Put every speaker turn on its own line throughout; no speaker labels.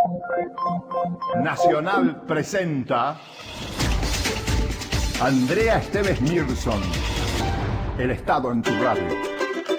Nacional presenta Andrea Esteves Mirson, El Estado en tu radio.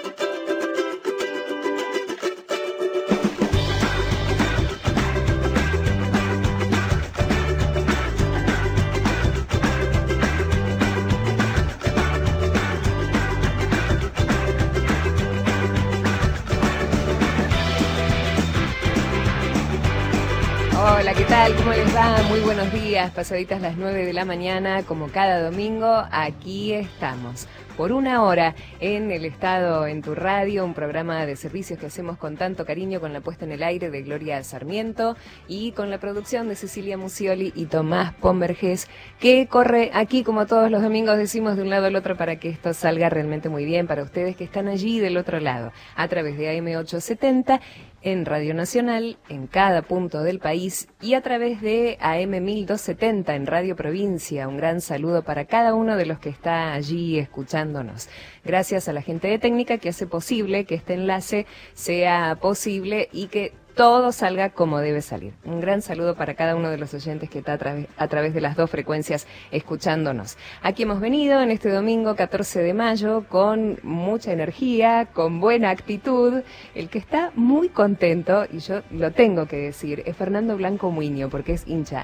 Hola, ¿qué tal? ¿Cómo les va? Muy buenos días, pasaditas las 9 de la mañana, como cada domingo, aquí estamos. Por una hora en El Estado en tu radio, un programa de servicios que hacemos con tanto cariño, con la puesta en el aire de Gloria Sarmiento y con la producción de Cecilia Musioli y Tomás Pomberges, que corre aquí, como todos los domingos decimos, de un lado al otro para que esto salga realmente muy bien para ustedes que están allí del otro lado, a través de AM870, en Radio Nacional, en cada punto del país, y a través de AM1270 en Radio Provincia. Un gran saludo para cada uno de los que está allí escuchándonos. Gracias a la gente de técnica que hace posible que este enlace sea posible y que todo salga como debe salir. Un gran saludo para cada uno de los oyentes que está a través de las dos frecuencias escuchándonos. Aquí hemos venido en este domingo 14 de mayo con mucha energía, con buena actitud. El que está muy contento, y yo lo tengo que decir, es Fernando Blanco Muiño, porque es hincha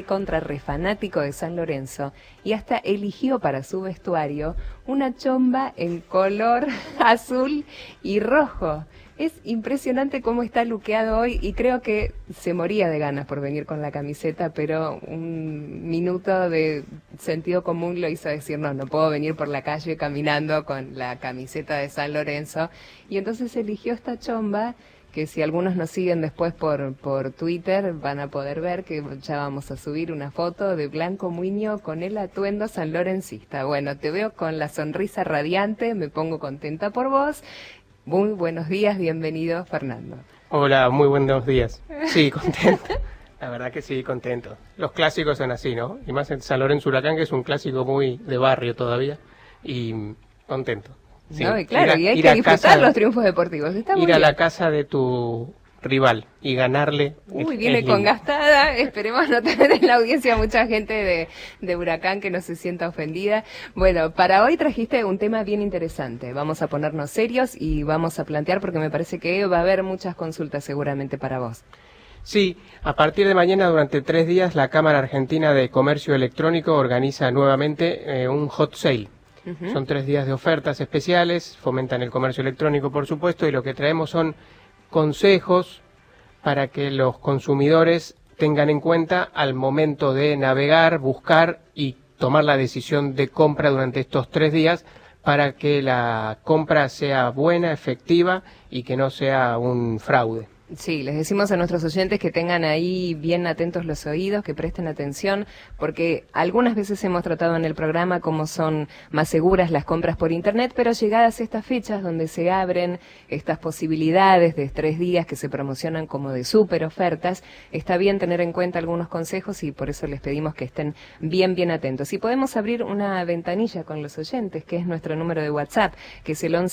re fanático de San Lorenzo y hasta eligió para su vestuario una chomba en color azul y rojo. Es impresionante cómo está luqueado hoy y creo que se moría de ganas por venir con la camiseta, pero un minuto de sentido común lo hizo decir, no puedo venir por la calle caminando con la camiseta de San Lorenzo. Y entonces eligió esta chomba, que si algunos nos siguen después por Twitter van a poder ver que ya vamos a subir una foto de Blanco Muiño con el atuendo sanlorencista. Bueno, te veo con la sonrisa radiante, me pongo contenta por vos. Muy buenos días, bienvenido Fernando.
Hola, muy buenos días. Sí, contento. La verdad que sí, contento. Los clásicos son así, ¿no? Y más en San Lorenzo Huracán, que es un clásico muy de barrio todavía. Y contento. Sí.
No, y claro, y hay que disfrutar los triunfos deportivos. Está muy
ir a
bien.
la casa de tu rival y ganarle.
Viene con gastada, esperemos no tener en la audiencia mucha gente de Huracán que no se sienta ofendida. Bueno, para hoy trajiste un tema bien interesante, vamos a ponernos serios y vamos a plantear, porque me parece que va a haber muchas consultas seguramente para vos.
Sí, a partir de mañana durante 3 días la Cámara Argentina de Comercio Electrónico organiza nuevamente un hot sale. Son 3 días de ofertas especiales, fomentan el comercio electrónico por supuesto, y lo que traemos son consejos para que los consumidores tengan en cuenta al momento de navegar, buscar y tomar la decisión de compra durante estos 3 días para que la compra sea buena, efectiva y que no sea un fraude.
Sí, les decimos a nuestros oyentes que tengan ahí bien atentos los oídos, que presten atención, porque algunas veces hemos tratado en el programa cómo son más seguras las compras por internet, pero llegadas estas fechas donde se abren estas posibilidades de 3 días que se promocionan como de súper ofertas, está bien tener en cuenta algunos consejos y por eso les pedimos que estén bien atentos. Y podemos abrir una ventanilla con los oyentes, que es nuestro número de WhatsApp, que es el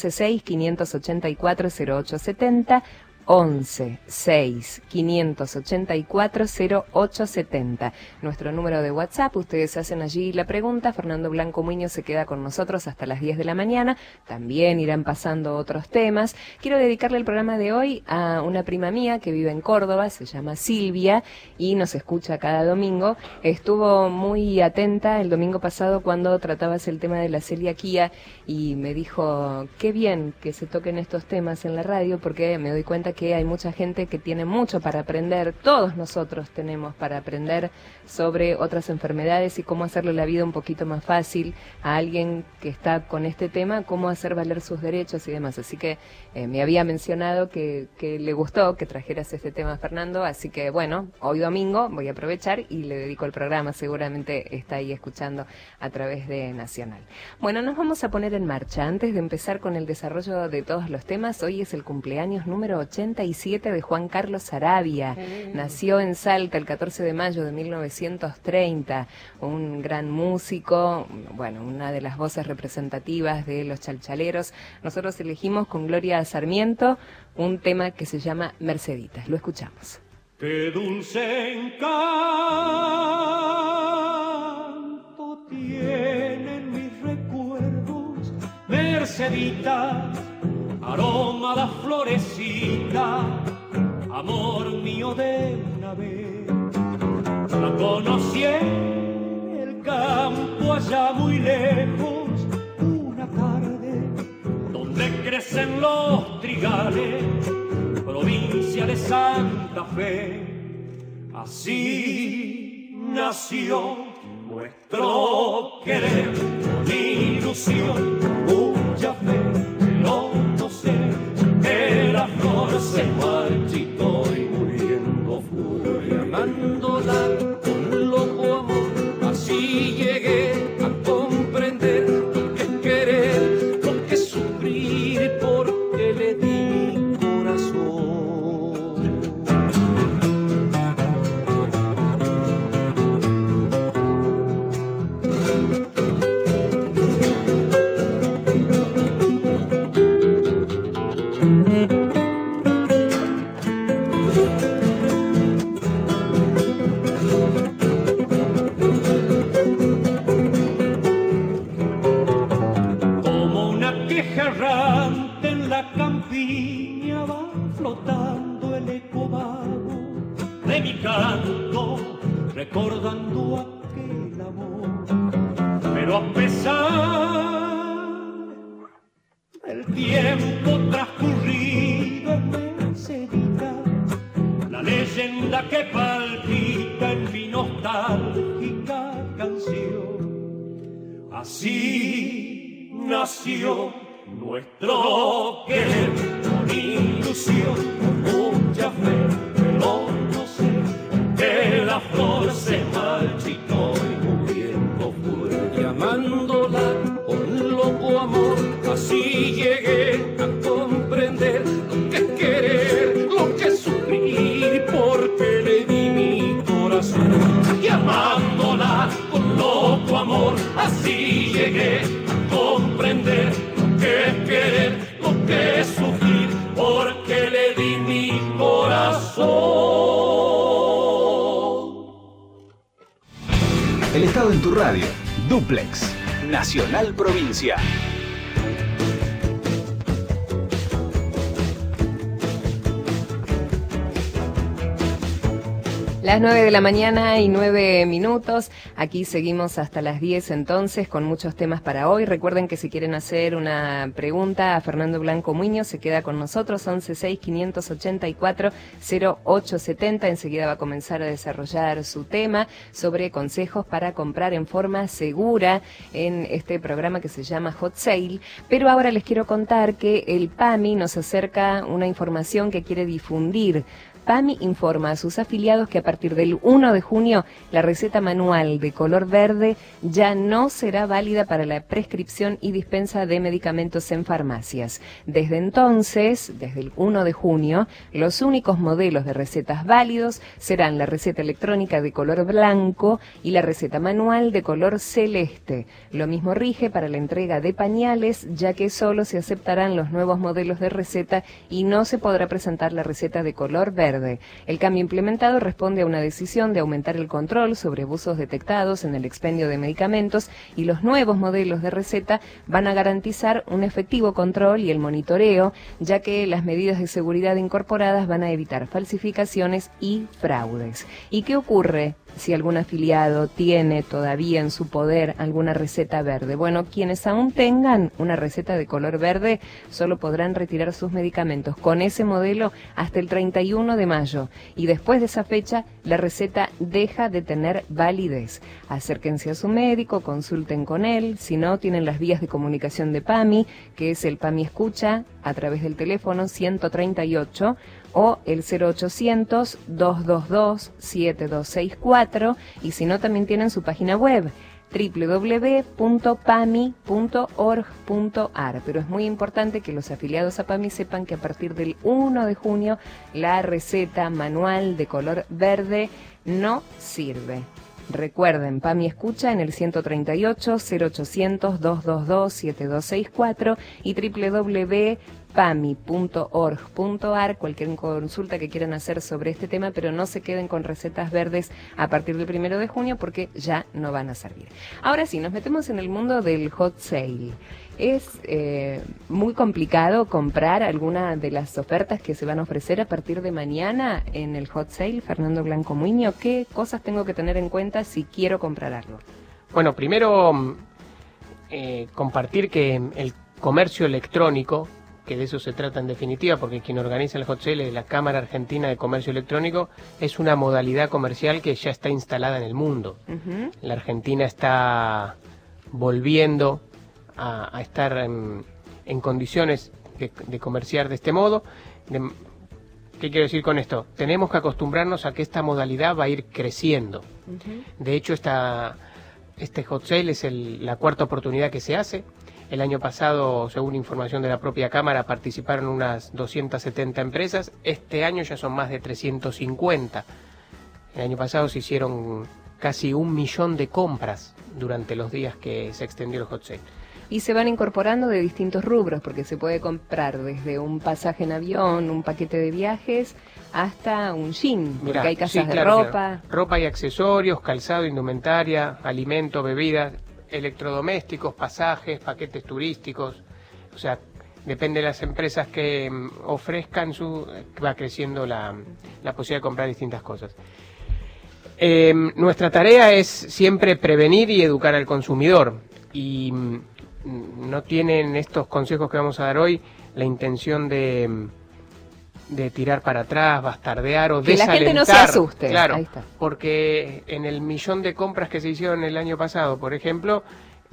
1165840870, 1165840870, nuestro número de WhatsApp. Ustedes hacen allí la pregunta, Fernando Blanco Muiño se queda con nosotros hasta las 10 de la mañana, también irán pasando otros temas. Quiero dedicarle el programa de hoy a una prima mía que vive en Córdoba, se llama Silvia y nos escucha cada domingo. Estuvo muy atenta el domingo pasado cuando tratabas el tema de la celiaquía y me dijo, qué bien que se toquen estos temas en la radio, porque me doy cuenta que hay mucha gente que tiene mucho para aprender, todos nosotros tenemos para aprender sobre otras enfermedades y cómo hacerle la vida un poquito más fácil a alguien que está con este tema, cómo hacer valer sus derechos y demás. Así que me había mencionado que le gustó que trajeras este tema, Fernando, así que bueno, hoy domingo voy a aprovechar y le dedico el programa, seguramente está ahí escuchando a través de Nacional. Bueno, nos vamos a poner en marcha. Antes de empezar con el desarrollo de todos los temas, hoy es el cumpleaños número 87 de Juan Carlos Saravia. Nació en Salta el 14 de mayo de 1930, un gran músico, bueno, una de las voces representativas de los chalchaleros. Nosotros elegimos con Gloria Sarmiento un tema que se llama Merceditas. Lo escuchamos.
Qué dulce encanto tienen mis recuerdos, Mercedita, aroma de florecita, amor mío de una vez. La conocí en el campo allá muy lejos, una tarde donde crecen los trigales, provincia de Santa Fe. Así nació nuestro querer, con ilusión, mucha fe, pero no sé que la flor se marchitó y muriendo fue, amándola con loco amor. Así llegué a comprender lo que es querer, lo que es sufrir, porque le di mi corazón. Errante en la campiña va flotando el eco vago de mi canto, recordando aquel amor. Pero a pesar del tiempo transcurrido en Mercedita, la leyenda que palpita en mi nostálgica canción, así nació nuestro querer, con ilusión, con mucha fe, pero no sé que la flor se marchitó y muriendo fue, llamándola con loco amor. Así llegué a comprender lo que es querer, lo que es sufrir, porque le di mi corazón, llamándola con loco amor. Así llegué a comprender que es querer, lo que es sufrir, porque le di mi corazón.
El Estado en tu radio. Duplex. Nacional Provincia.
Las 9 de la mañana y 9 minutos. Aquí seguimos hasta las 10 entonces con muchos temas para hoy. Recuerden que si quieren hacer una pregunta a Fernando Blanco Muñoz, se queda con nosotros, 1165840870. Enseguida va a comenzar a desarrollar su tema sobre consejos para comprar en forma segura en este programa que se llama Hot Sale. Pero ahora les quiero contar que el PAMI nos acerca una información que quiere difundir. PAMI informa a sus afiliados que a partir del 1 de junio la receta manual de color verde ya no será válida para la prescripción y dispensa de medicamentos en farmacias. Desde entonces, desde el 1 de junio, los únicos modelos de recetas válidos serán la receta electrónica de color blanco y la receta manual de color celeste. Lo mismo rige para la entrega de pañales, ya que solo se aceptarán los nuevos modelos de receta y no se podrá presentar la receta de color verde. El cambio implementado responde a una decisión de aumentar el control sobre abusos detectados en el expendio de medicamentos, y los nuevos modelos de receta van a garantizar un efectivo control y el monitoreo, ya que las medidas de seguridad incorporadas van a evitar falsificaciones y fraudes. ¿Y qué ocurre si algún afiliado tiene todavía en su poder alguna receta verde? Bueno, quienes aún tengan una receta de color verde solo podrán retirar sus medicamentos con ese modelo hasta el 31 de mayo, y después de esa fecha la receta deja de tener validez. Acérquense a su médico, consulten con él. Si no, tienen las vías de comunicación de PAMI, que es el PAMI Escucha a través del teléfono 138 o el 0800-222-7264, y si no, también tienen su página web www.pami.org.ar. Pero es muy importante que los afiliados a PAMI sepan que a partir del 1 de junio la receta manual de color verde no sirve. Recuerden, PAMI Escucha en el 138 0800 222 7264 y pami.org.ar, cualquier consulta que quieran hacer sobre este tema, pero no se queden con recetas verdes a partir del 1 de junio porque ya no van a servir. Ahora sí, nos metemos en el mundo del hot sale. ¿Es muy complicado comprar alguna de las ofertas que se van a ofrecer a partir de mañana en el hot sale, Fernando Blanco Muñoz? ¿Qué cosas tengo que tener en cuenta si quiero comprar algo?
Bueno, primero compartir que el comercio electrónico, que de eso se trata en definitiva, porque quien organiza el hot sale es la Cámara Argentina de Comercio Electrónico, es una modalidad comercial que ya está instalada en el mundo. Uh-huh. La Argentina está volviendo a estar en condiciones de comerciar de este modo. ¿Qué quiero decir con esto? Tenemos que acostumbrarnos a que esta modalidad va a ir creciendo. Uh-huh. De hecho, este hot sale es la cuarta oportunidad que se hace. El año pasado, según información de la propia Cámara, participaron unas 270 empresas. Este año ya son más de 350. El año pasado se hicieron casi 1 millón de compras durante los días que se extendió el hot sale.
Y se van incorporando de distintos rubros, porque se puede comprar desde un pasaje en avión, un paquete de viajes, hasta un jean, porque hay casas de ropa. Claro.
Ropa y accesorios, calzado, indumentaria, alimento, bebidas, electrodomésticos, pasajes, paquetes turísticos. O sea, depende de las empresas que ofrezcan, va creciendo la posibilidad de comprar distintas cosas. Nuestra tarea es siempre prevenir y educar al consumidor. Y no tienen estos consejos que vamos a dar hoy la intención de tirar para atrás, bastardear o desalentar.
Que la gente no se asuste.
Claro,
ahí está.
Porque en el 1.000.000 de compras que se hicieron el año pasado, por ejemplo,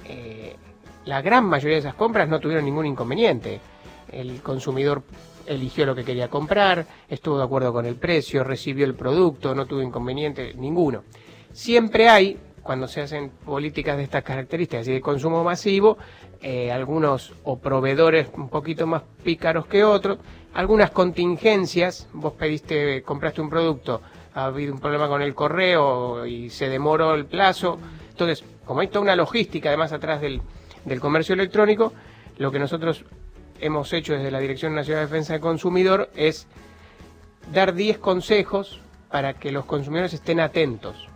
la gran mayoría de esas compras no tuvieron ningún inconveniente. El consumidor eligió lo que quería comprar, estuvo de acuerdo con el precio, recibió el producto, no tuvo inconveniente ninguno. Siempre hay, cuando se hacen políticas de estas características y de consumo masivo, algunos o proveedores un poquito más pícaros que otros, algunas contingencias. Vos compraste un producto, ha habido un problema con el correo y se demoró el plazo. Entonces, como hay toda una logística además atrás del comercio electrónico, lo que nosotros hemos hecho desde la Dirección Nacional de Defensa del Consumidor es dar 10 consejos para que los consumidores estén atentos.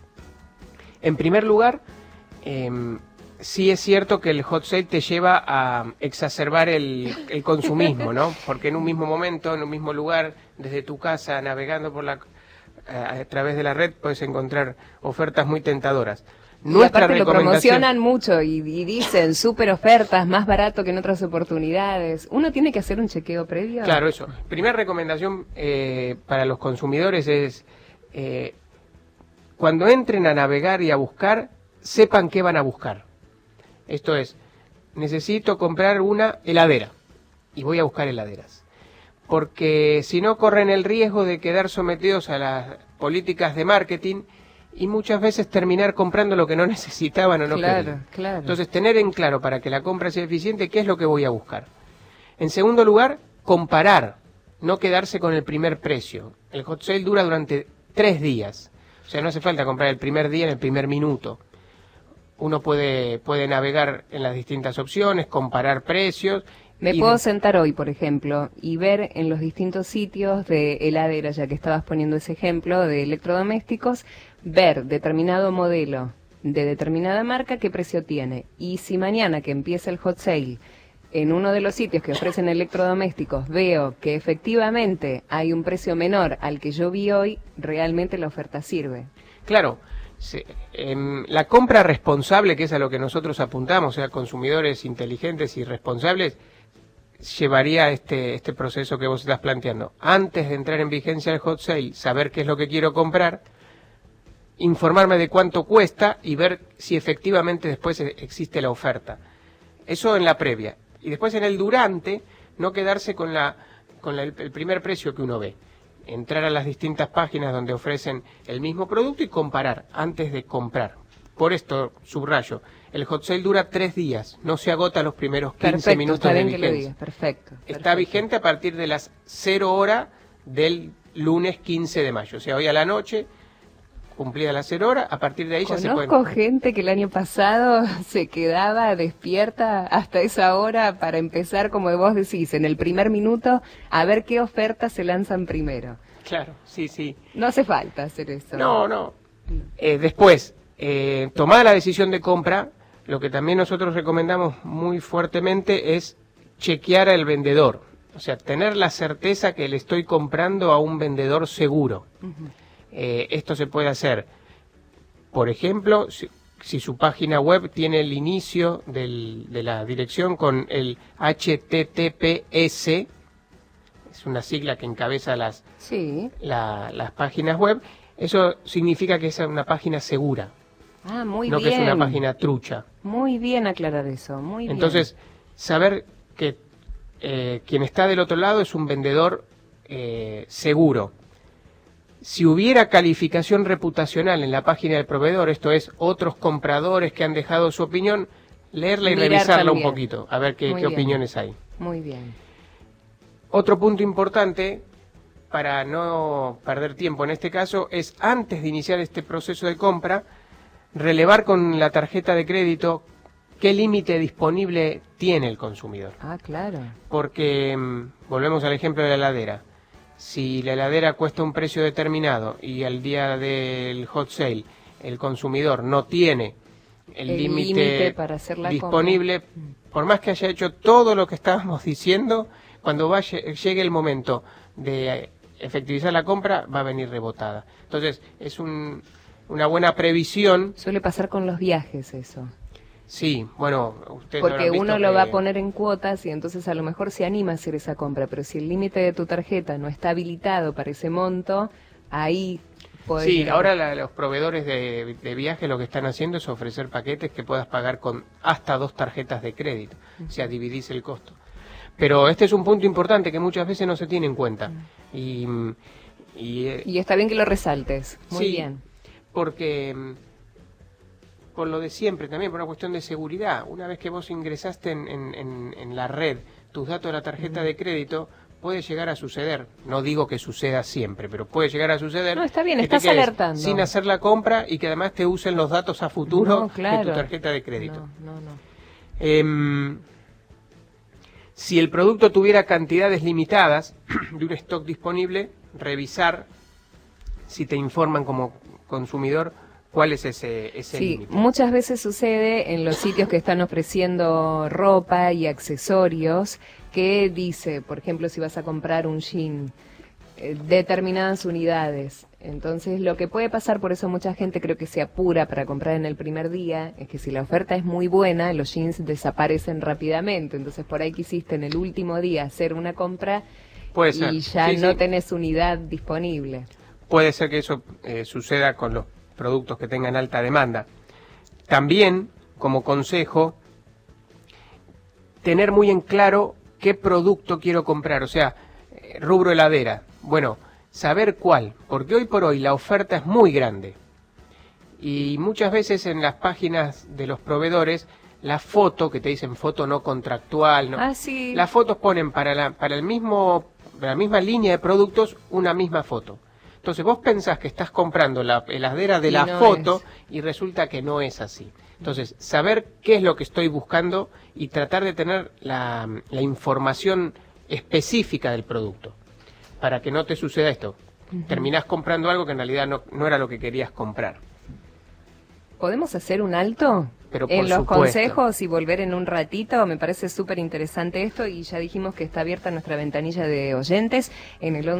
En primer lugar, sí es cierto que el hot sale te lleva a exacerbar el consumismo, ¿no? Porque en un mismo momento, en un mismo lugar, desde tu casa, navegando a través de la red, puedes encontrar ofertas muy tentadoras.
Y aparte lo promocionan mucho y dicen súper ofertas, más barato que en otras oportunidades. ¿Uno tiene que hacer un chequeo previo?
Claro, eso. Primera recomendación para los consumidores es, cuando entren a navegar y a buscar, sepan qué van a buscar. Esto es, necesito comprar una heladera y voy a buscar heladeras. Porque si no corren el riesgo de quedar sometidos a las políticas de marketing y muchas veces terminar comprando lo que no necesitaban o no querían. Claro. Entonces, tener en claro para que la compra sea eficiente qué es lo que voy a buscar. En segundo lugar, comparar, no quedarse con el primer precio. El hot sale dura durante 3 días. O sea, no hace falta comprar el primer día en el primer minuto. Uno puede navegar en las distintas opciones, comparar precios.
Me puedo sentar hoy, por ejemplo, y ver en los distintos sitios de heladeras, ya que estabas poniendo ese ejemplo, de electrodomésticos, ver determinado modelo de determinada marca, qué precio tiene. Y si mañana que empieza el hot sale, en uno de los sitios que ofrecen electrodomésticos, veo que efectivamente hay un precio menor al que yo vi hoy, realmente la oferta sirve.
Claro. La compra responsable, que es a lo que nosotros apuntamos, o sea, consumidores inteligentes y responsables, llevaría este proceso que vos estás planteando. Antes de entrar en vigencia el hot sale, saber qué es lo que quiero comprar, informarme de cuánto cuesta y ver si efectivamente después existe la oferta. Eso en la previa. Y después en el durante, no quedarse con el primer precio que uno ve. Entrar a las distintas páginas donde ofrecen el mismo producto y comparar antes de comprar. Por esto, subrayo, el hot sale dura 3 días, no se agota los primeros 15 minutos de vigencia. Que lo digas.
Perfecto.
Está vigente a partir de las 0 horas del lunes 15 de mayo. O sea, hoy a la noche, cumplida las 0 horas, a partir de ahí ya se pueden...
Conozco gente que el año pasado se quedaba despierta hasta esa hora para empezar, como vos decís, en el primer minuto, a ver qué ofertas se lanzan primero.
Claro, sí, sí.
No hace falta hacer eso.
No. Después, tomada la decisión de compra, lo que también nosotros recomendamos muy fuertemente es chequear al vendedor. O sea, tener la certeza que le estoy comprando a un vendedor seguro. Esto se puede hacer, por ejemplo, si su página web tiene el inicio de la dirección con el HTTPS, es una sigla que encabeza las páginas web, eso significa que es una página segura.
Ah, muy
no
bien.
Que es una página trucha.
Muy bien aclarar eso, muy bien.
Entonces, saber que quien está del otro lado es un vendedor seguro. Si hubiera calificación reputacional en la página del proveedor, esto es, otros compradores que han dejado su opinión, leerla y revisarla también un poquito, a ver qué opiniones hay.
Muy bien.
Otro punto importante, para no perder tiempo en este caso, es antes de iniciar este proceso de compra, relevar con la tarjeta de crédito qué límite disponible tiene el consumidor.
Ah, claro.
Porque, volvemos al ejemplo de la heladera. Si la heladera cuesta un precio determinado y al día del hot sale el consumidor no tiene el límite para hacer la disponible, por más que haya hecho todo lo que estábamos diciendo, cuando llegue el momento de efectivizar la compra, va a venir rebotada. Entonces, es una buena previsión.
Suele pasar con los viajes eso.
Sí, bueno, usted
porque uno lo va a poner en cuotas y entonces a lo mejor se anima a hacer esa compra, pero si el límite de tu tarjeta no está habilitado para ese monto, ahí podés...
Sí, ahora los proveedores de viaje lo que están haciendo es ofrecer paquetes que puedas pagar con hasta 2 tarjetas de crédito, o sea, dividís el costo. Pero este es un punto importante que muchas veces no se tiene en cuenta. Y
está bien que lo resaltes, muy
sí,
bien.
Porque... por lo de siempre, también por una cuestión de seguridad. Una vez que vos ingresaste en la red tus datos de la tarjeta de crédito, puede llegar a suceder. No digo que suceda siempre, pero puede llegar a suceder.
No, está bien, estás alertando.
Sin hacer la compra y que además te usen los datos a futuro de tu tarjeta de crédito. No. Si el producto tuviera cantidades limitadas de un stock disponible, revisar si te informan como consumidor ¿cuál es ese límite? Sí,
muchas veces sucede en los sitios que están ofreciendo ropa y accesorios que dice, por ejemplo, si vas a comprar un jean, determinadas unidades. Entonces, lo que puede pasar, por eso mucha gente creo que se apura para comprar en el primer día, es que si la oferta es muy buena, los jeans desaparecen rápidamente. Entonces, por ahí quisiste en el último día hacer una compra y ya no tenés unidad disponible.
Puede ser que eso suceda con los productos que tengan alta demanda. También, como consejo, tener muy en claro qué producto quiero comprar, o sea, rubro heladera. Bueno, saber cuál, porque hoy por hoy la oferta es muy grande. Y muchas veces en las páginas de los proveedores, la foto, que te dicen foto no contractual, ¿no?
Sí.
Las fotos ponen para la misma línea de productos una misma foto. Entonces vos pensás que estás comprando la heladera de la foto y resulta que no es así. Entonces, saber qué es lo que estoy buscando y tratar de tener la información específica del producto para que no te suceda esto. Terminás comprando algo que en realidad no era lo que querías comprar.
¿Podemos hacer un alto?
Pero
en los
supuesto.
Consejos y volver en un ratito. Me parece súper interesante esto y ya dijimos que está abierta nuestra ventanilla de oyentes en el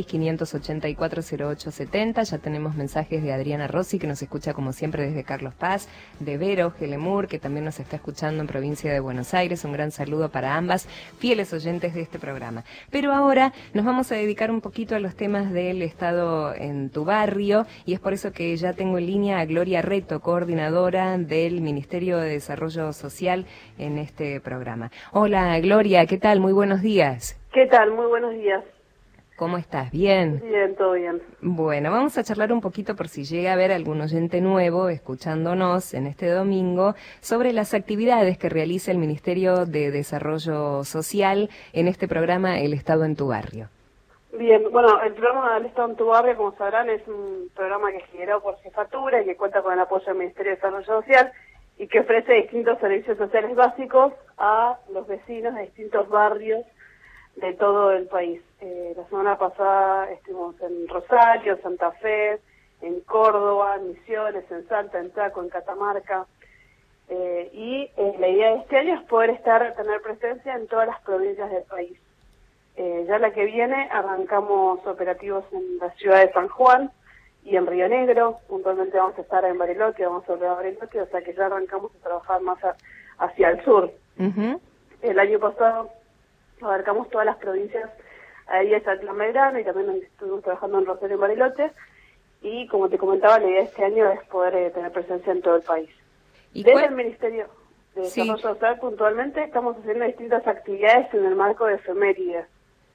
1165840870. Ya tenemos mensajes de Adriana Rossi, que nos escucha como siempre desde Carlos Paz, de Vero Gelemur, que también nos está escuchando en provincia de Buenos Aires. Un gran saludo para ambas, fieles oyentes de este programa. Pero ahora nos vamos a dedicar un poquito a los temas del Estado en tu barrio y es por eso que ya tengo en línea a Gloria Reto, coordinadora del Ministerio de Desarrollo Social en este programa. Hola Gloria, ¿qué tal? Muy buenos días.
¿Qué tal? Muy buenos días.
¿Cómo estás? ¿Bien?
Bien, todo bien.
Bueno, vamos a charlar un poquito por si llega a haber algún oyente nuevo escuchándonos en este domingo sobre las actividades que realiza el Ministerio de Desarrollo Social en este programa El Estado en tu barrio.
Bien, bueno, el programa del Estado en tu Barrio, como sabrán, es un programa que es generado por Jefatura y que cuenta con el apoyo del Ministerio de Desarrollo Social y que ofrece distintos servicios sociales básicos a los vecinos de distintos barrios de todo el país. La semana pasada estuvimos en Rosario, Santa Fe, en Córdoba, en Misiones, en Salta, en Chaco, en Catamarca. Y la idea de este año es poder tener presencia en todas las provincias del país. Ya la que viene arrancamos operativos en la ciudad de San Juan y en Río Negro. Puntualmente vamos a estar en Bariloche, vamos a volver a Bariloche, o sea que ya arrancamos a trabajar más hacia el sur. El año pasado abarcamos todas las provincias ahí en San Medrano y también estuvimos trabajando en Rosario y Bariloche. Y como te comentaba, la idea de este año es poder tener presencia en todo el país. Desde el Ministerio de Desarrollo Social, puntualmente, estamos haciendo distintas actividades en el marco de efemérides.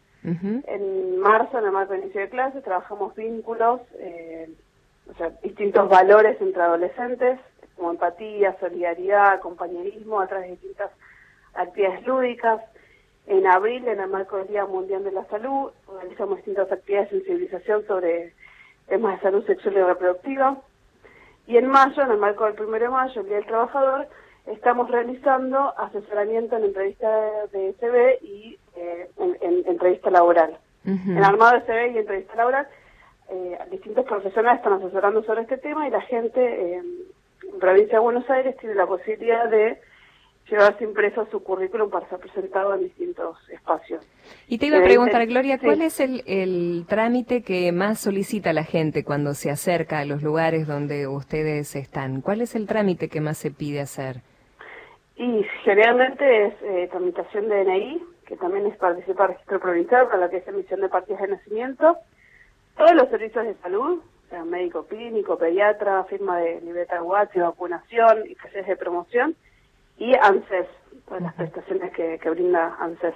En marzo, en el marco de inicio de clases, trabajamos vínculos, o sea, distintos valores entre adolescentes, como empatía, solidaridad, compañerismo, a través de distintas actividades lúdicas. En abril, en el marco del Día Mundial de la Salud, realizamos distintas actividades de sensibilización sobre temas de salud sexual y reproductiva. Y en mayo, en el marco del 1 de mayo, el Día del Trabajador, estamos realizando asesoramiento en entrevista de CV y en entrevista laboral. En armado de CV y entrevista laboral, distintos profesionales están asesorando sobre este tema y la gente en provincia de Buenos Aires tiene la posibilidad de llevarse impreso su currículum para ser presentado en distintos espacios.
Y te iba a preguntar, Gloria, ¿cuál es el trámite que más solicita la gente cuando se acerca a los lugares donde ustedes están? ¿Cuál es el trámite que más se pide hacer?
Y generalmente es tramitación de DNI, que también es participar registro provincial para lo que es emisión de partidas de nacimiento, todos los servicios de salud, o sea, médico clínico, pediatra, firma de libreta de UH, vacunación y talleres de promoción, y ANSES, todas las prestaciones que brinda ANSES.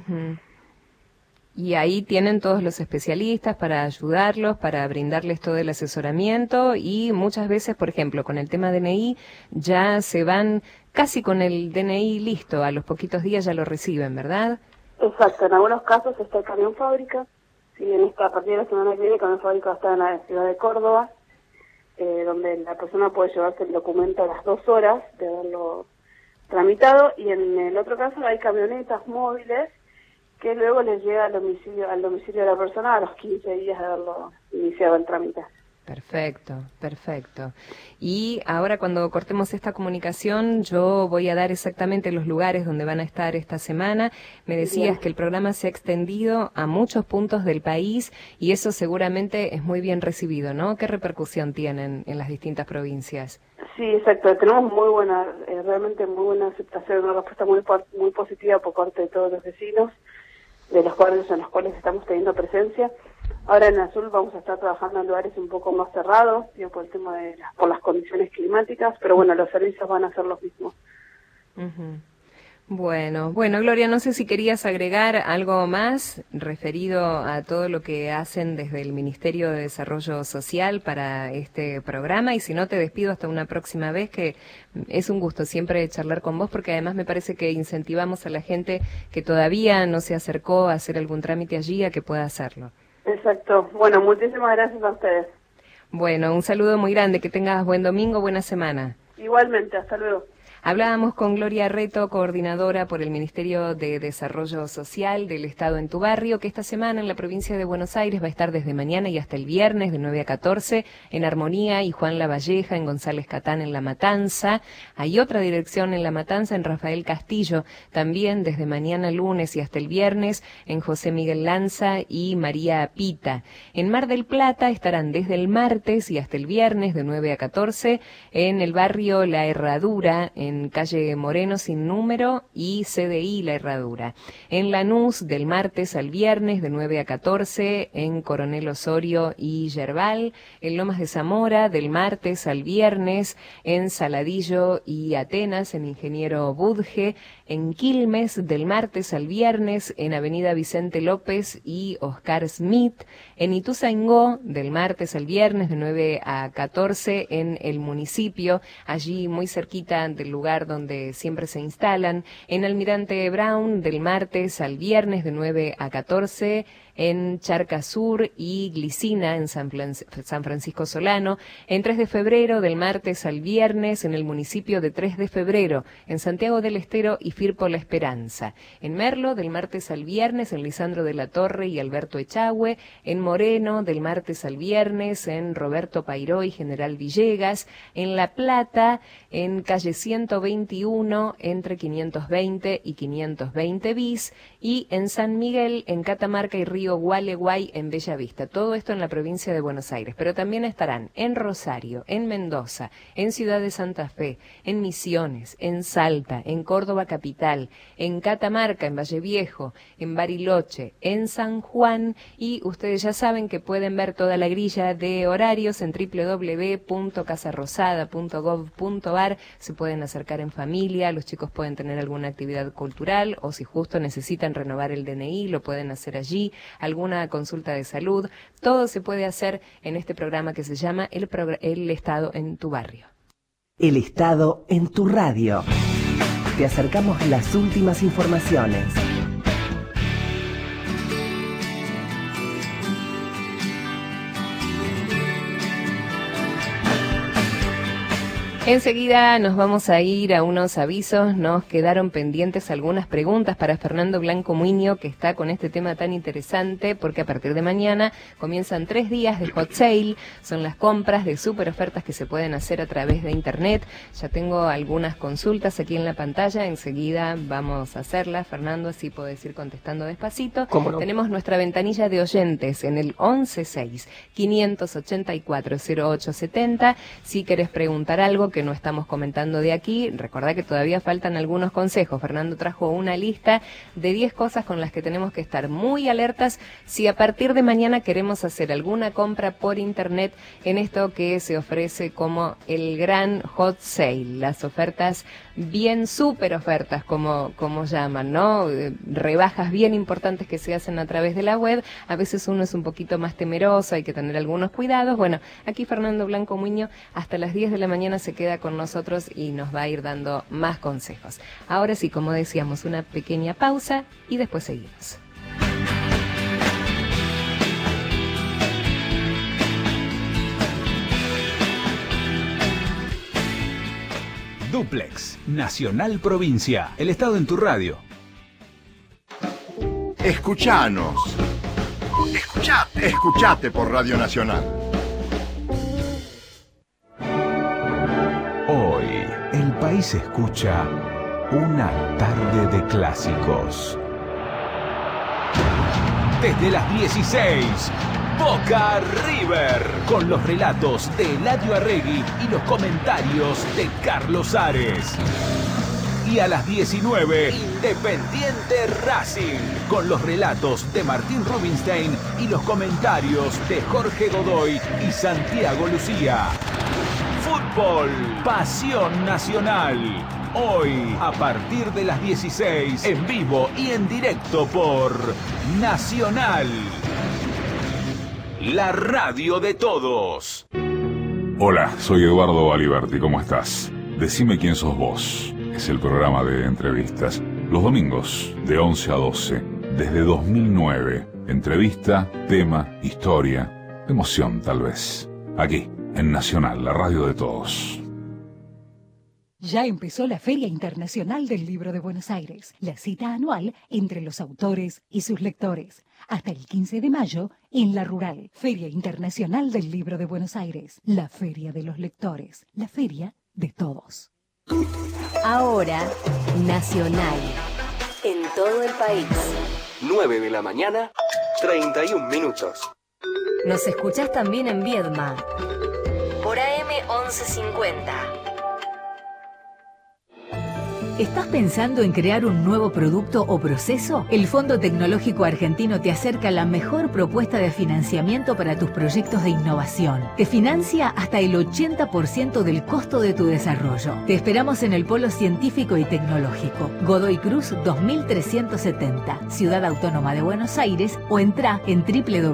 Y ahí tienen todos los especialistas para ayudarlos, para brindarles todo el asesoramiento y muchas veces, por ejemplo, con el tema DNI, ya se van casi con el DNI listo, a los poquitos días ya lo reciben, ¿verdad?
Exacto, en algunos casos está el camión fábrica, sí, a partir de la semana que viene el camión fábrica va a estar en la ciudad de Córdoba, donde la persona puede llevarse el documento a las 2 horas de haberlo tramitado, y en el otro caso hay camionetas móviles que luego les llega al domicilio de la persona a los 15 días de haberlo iniciado el trámite.
Perfecto, perfecto. Y ahora cuando cortemos esta comunicación, yo voy a dar exactamente los lugares donde van a estar esta semana. Me decías que el programa se ha extendido a muchos puntos del país y eso seguramente es muy bien recibido, ¿no? ¿Qué repercusión tienen en las distintas provincias?
Sí, exacto. Tenemos muy buena, realmente muy buena aceptación, una respuesta muy positiva por parte de todos los vecinos de los barrios en los cuales estamos teniendo presencia. Ahora en Azul vamos a estar trabajando en lugares un poco más cerrados, por el tema de por las condiciones climáticas, pero bueno, los servicios van a ser los mismos. Bueno,
Gloria, no sé si querías agregar algo más referido a todo lo que hacen desde el Ministerio de Desarrollo Social para este programa, y si no te despido hasta una próxima vez, que es un gusto siempre charlar con vos, porque además me parece que incentivamos a la gente que todavía no se acercó a hacer algún trámite allí a que pueda hacerlo.
Exacto. Bueno, muchísimas gracias a ustedes.
Bueno, un saludo muy grande, que tengas buen domingo, buena semana.
Igualmente, hasta luego.
Hablábamos con Gloria Reto, coordinadora por el Ministerio de Desarrollo Social del Estado en tu Barrio, que esta semana en la provincia de Buenos Aires va a estar desde mañana y hasta el viernes de 9 a 14 en Armonía y Juan Lavalleja, en González Catán en La Matanza. Hay otra dirección en La Matanza, en Rafael Castillo, también desde mañana lunes y hasta el viernes en José Miguel Lanza y María Pita. En Mar del Plata estarán desde el martes y hasta el viernes de 9 a 14 en el barrio La Herradura, en calle Moreno sin número y CDI La Herradura. En Lanús del martes al viernes de 9 a 14 en Coronel Osorio y Yerbal. En Lomas de Zamora del martes al viernes en Saladillo y Atenas en Ingeniero Budge. En Quilmes del martes al viernes en Avenida Vicente López y Oscar Smith. En Ituzaingó del martes al viernes de 9 a 14 en el municipio, allí muy cerquita del lugar donde siempre se instalan. En Almirante Brown del martes al viernes de 9 a 14 en Charca Sur y Glicina en San Francisco Solano. En 3 de febrero, del martes al viernes, en el municipio de 3 de febrero, en Santiago del Estero y Firpo La Esperanza. En Merlo, del martes al viernes, en Lisandro de la Torre y Alberto Echagüe. En Moreno, del martes al viernes, en Roberto Pairó y General Villegas. En La Plata, en calle 121, entre 520 y 520 bis. Y en San Miguel, en Catamarca y Río Gualeguay, en Bella Vista. Todo esto en la provincia de Buenos Aires. Pero también estarán en Rosario, en Mendoza, en Ciudad de Santa Fe, en Misiones, en Salta, en Córdoba capital, en Catamarca, en Valle Viejo, en Bariloche, en San Juan, y ustedes ya saben que pueden ver toda la grilla de horarios en www.casarosada.gov.ar. Se pueden acercar en familia, los chicos pueden tener alguna actividad cultural, o si justo necesitan renovar el DNI, lo pueden hacer allí, alguna consulta de salud. Todo se puede hacer en este programa que se llama El Estado en tu barrio.
El Estado en tu radio. Te acercamos las últimas informaciones.
Enseguida nos vamos a ir a unos avisos. Nos quedaron pendientes algunas preguntas para Fernando Blanco Muño, que está con este tema tan interesante, porque a partir de mañana comienzan 3 días de hot sale. Son las compras de super ofertas que se pueden hacer a través de internet. Ya tengo algunas consultas aquí en la pantalla. Enseguida vamos a hacerlas, Fernando, así podés ir contestando despacito.
¿Cómo no?
Tenemos nuestra ventanilla de oyentes en el 116-584-0870. Si querés preguntar algo que no estamos comentando de aquí, recordá que todavía faltan algunos consejos. Fernando trajo una lista de 10 cosas con las que tenemos que estar muy alertas si a partir de mañana queremos hacer alguna compra por internet en esto que se ofrece como el gran hot sale, las ofertas bien super ofertas, como llaman, ¿no? Rebajas bien importantes que se hacen a través de la web. A veces uno es un poquito más temeroso, hay que tener algunos cuidados. Bueno, aquí Fernando Blanco Muño hasta las 10 de la mañana se queda con nosotros y nos va a ir dando más consejos. Ahora sí, como decíamos, una pequeña pausa y después seguimos.
Duplex, Nacional Provincia, el Estado en tu radio.
Escuchanos. Escuchate por Radio Nacional.
Hoy, el país escucha Una tarde de clásicos. Desde las 16, Boca River, con los relatos de Eladio Arregui y los comentarios de Carlos Ares. Y a las 19, Independiente Racing, con los relatos de Martín Rubinstein y los comentarios de Jorge Godoy y Santiago Lucía. Fútbol, pasión nacional. Hoy, a partir de las 16, en vivo y en directo por Nacional, la radio de todos.
Hola, soy Eduardo Baliberti, ¿cómo estás? Decime quién sos vos. Es el programa de entrevistas. Los domingos, de 11 a 12, desde 2009. Entrevista, tema, historia, emoción tal vez. Aquí, en Nacional, la radio de todos.
Ya empezó la Feria Internacional del Libro de Buenos Aires, la cita anual entre los autores y sus lectores. Hasta el 15 de mayo, en La Rural, Feria Internacional del Libro de Buenos Aires, la Feria de los Lectores, la feria de todos.
Ahora, Nacional, en todo el país.
9 de la mañana, 31 minutos.
Nos escuchás también en Viedma, por AM 1150. ¿Estás pensando en crear un nuevo producto o proceso? El Fondo Tecnológico Argentino te acerca la mejor propuesta de financiamiento para tus proyectos de innovación. Te financia hasta el 80% del costo de tu desarrollo. Te esperamos en el Polo Científico y Tecnológico, Godoy Cruz 2370, Ciudad Autónoma de Buenos Aires, o entra en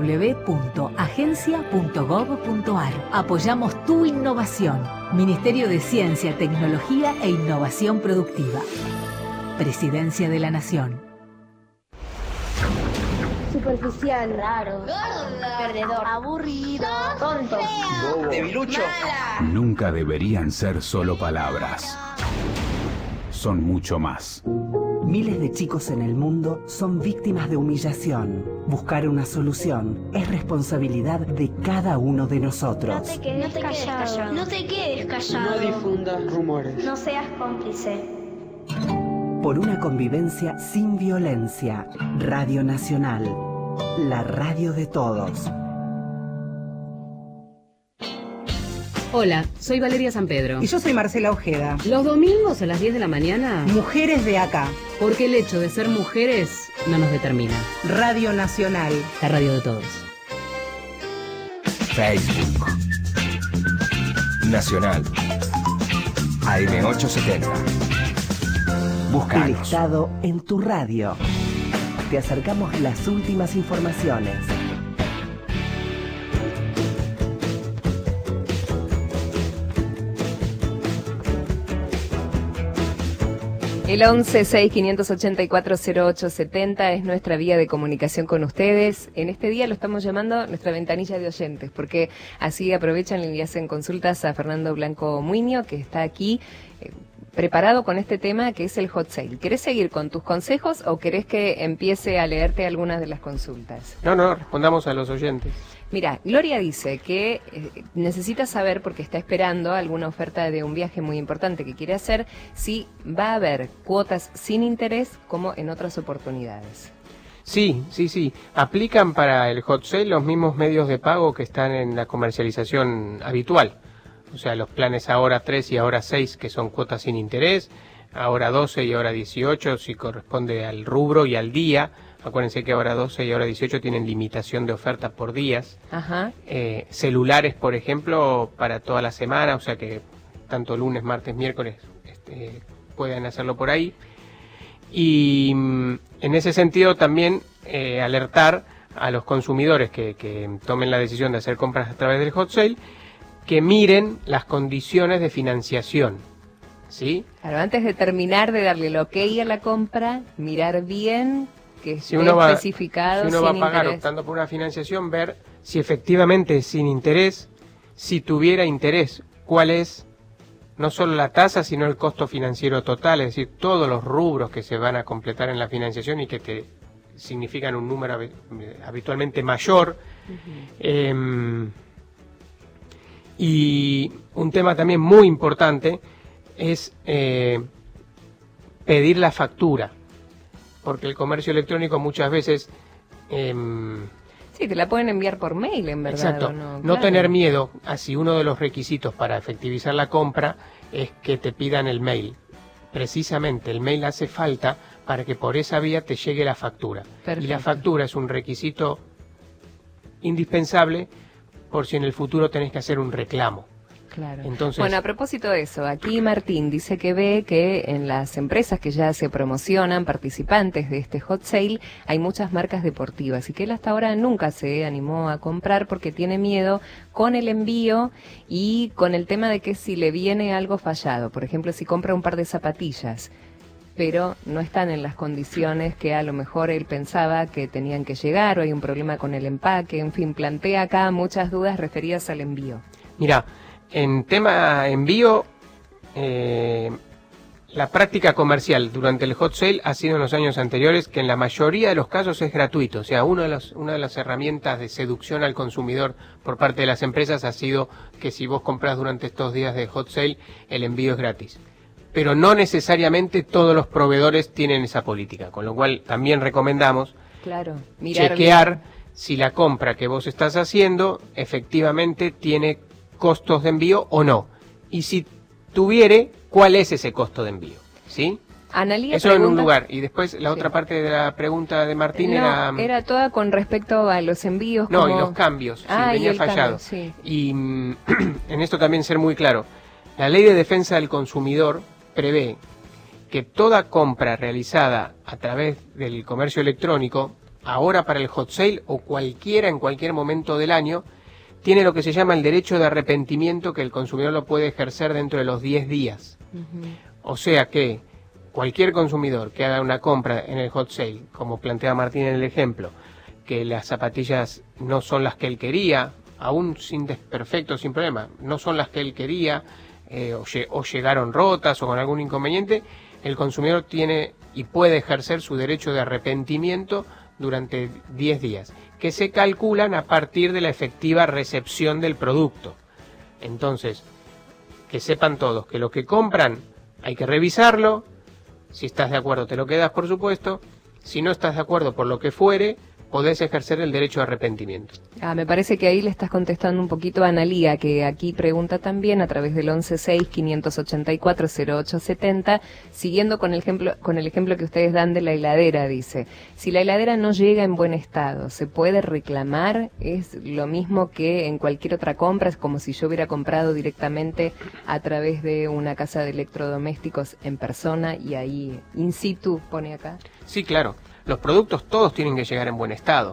www.agencia.gov.ar. Apoyamos tu innovación. Ministerio de Ciencia, Tecnología e Innovación Productiva. Presidencia de la Nación.
superficial, raro, perdedor, aburrido, tonto,
debilucho. Nunca deberían ser solo palabras. Son mucho más.
Miles de chicos en el mundo son víctimas de humillación. Buscar una solución es responsabilidad de cada uno de nosotros.
No te quedes callado. No te quedes callado.
No difundas rumores.
No seas cómplice.
Por una convivencia sin violencia. Radio Nacional. La radio de todos.
Hola, soy Valeria San Pedro.
Y yo soy Marcela Ojeda.
Los domingos a las 10 de la mañana...
Mujeres de acá.
Porque el hecho de ser mujeres no nos determina.
Radio Nacional.
La radio de todos.
Facebook. Nacional. AM870.
Busca el Estado en tu radio. Te acercamos las últimas informaciones.
El 11-6584-0870 es nuestra vía de comunicación con ustedes. En este día lo estamos llamando nuestra ventanilla de oyentes, porque así aprovechan y hacen consultas a Fernando Blanco Muiño, que está aquí preparado con este tema que es el hot sale. ¿Querés seguir con tus consejos o querés que empiece a leerte algunas de las consultas?
No, respondamos a los oyentes.
Mira, Gloria dice que necesita saber, porque está esperando alguna oferta de un viaje muy importante que quiere hacer, si va a haber cuotas sin interés como en otras oportunidades.
Sí. Aplican para el hot sale los mismos medios de pago que están en la comercialización habitual. O sea, los planes ahora 3 y ahora 6, que son cuotas sin interés, ahora 12 y ahora 18, si corresponde al rubro y al día. Acuérdense que ahora 12 y ahora 18 tienen limitación de oferta por días.
Ajá.
Celulares, por ejemplo, para toda la semana, o sea que tanto lunes, martes, miércoles pueden hacerlo por ahí. Y en ese sentido también alertar a los consumidores que tomen la decisión de hacer compras a través del hot sale, que miren las condiciones de financiación, ¿sí?
Claro, antes de terminar de darle el ok a la compra, mirar bien que esté especificado.
Si uno va a pagar optando por una financiación, ver si efectivamente es sin interés, si tuviera interés, cuál es no solo la tasa, sino el costo financiero total, es decir, todos los rubros que se van a completar en la financiación y que te significan un número habitualmente mayor. Y un tema también muy importante es pedir la factura, porque el comercio electrónico muchas veces...
sí, te la pueden enviar por mail, en verdad.
Exacto.
No
Claro. Tener miedo, así uno de los requisitos para efectivizar la compra es que te pidan el mail. Precisamente, el mail hace falta para que por esa vía te llegue la factura. Perfecto. Y la factura es un requisito indispensable por si en el futuro tenés que hacer un reclamo.
Claro.
Entonces,
bueno, a propósito de eso, aquí Martín dice que ve que en las empresas que ya se promocionan, participantes de este hot sale, hay muchas marcas deportivas y que él hasta ahora nunca se animó a comprar porque tiene miedo con el envío y con el tema de que si le viene algo fallado, por ejemplo, si compra un par de zapatillas, pero no están en las condiciones que a lo mejor él pensaba que tenían que llegar, o hay un problema con el empaque, en fin, plantea acá muchas dudas referidas al envío.
Mira, en tema envío, la práctica comercial durante el hot sale ha sido en los años anteriores que en la mayoría de los casos es gratuito. O sea, una de las herramientas de seducción al consumidor por parte de las empresas ha sido que si vos compras durante estos días de hot sale, el envío es gratis. Pero no necesariamente todos los proveedores tienen esa política, con lo cual también recomendamos chequear si la compra que vos estás haciendo efectivamente tiene costos de envío o no. Y si tuviere, ¿cuál es ese costo de envío? ¿Sí?
Analía
eso pregunta, en un lugar. Y después la otra parte de la pregunta de Martín
era toda con respecto a los envíos.
No, y los cambios. Si venía fallado. Y en esto también ser muy claro. La Ley de Defensa del Consumidor prevé que toda compra realizada a través del comercio electrónico, ahora para el hot sale o cualquiera en cualquier momento del año, tiene lo que se llama el derecho de arrepentimiento, que el consumidor lo puede ejercer dentro de los 10 días. O sea que cualquier consumidor que haga una compra en el hot sale, como plantea Martín en el ejemplo, que las zapatillas no son las que él quería, aún sin desperfecto, sin problema, no son las que él quería, o llegaron rotas o con algún inconveniente, el consumidor tiene y puede ejercer su derecho de arrepentimiento durante 10 días, que se calculan a partir de la efectiva recepción del producto. Entonces, que sepan todos que lo que compran hay que revisarlo. Si estás de acuerdo te lo quedas, por supuesto. Si no estás de acuerdo por lo que fuere, podés ejercer el derecho de arrepentimiento.
Me parece que ahí le estás contestando un poquito a Analía, que aquí pregunta también a través del 116-584-0870, siguiendo con el ejemplo que ustedes dan de la heladera. Dice, si la heladera no llega en buen estado, ¿se puede reclamar? ¿Es lo mismo que en cualquier otra compra? ¿Es como si yo hubiera comprado directamente a través de una casa de electrodomésticos en persona y ahí in situ, pone acá?
Sí, claro. Los productos todos tienen que llegar en buen estado.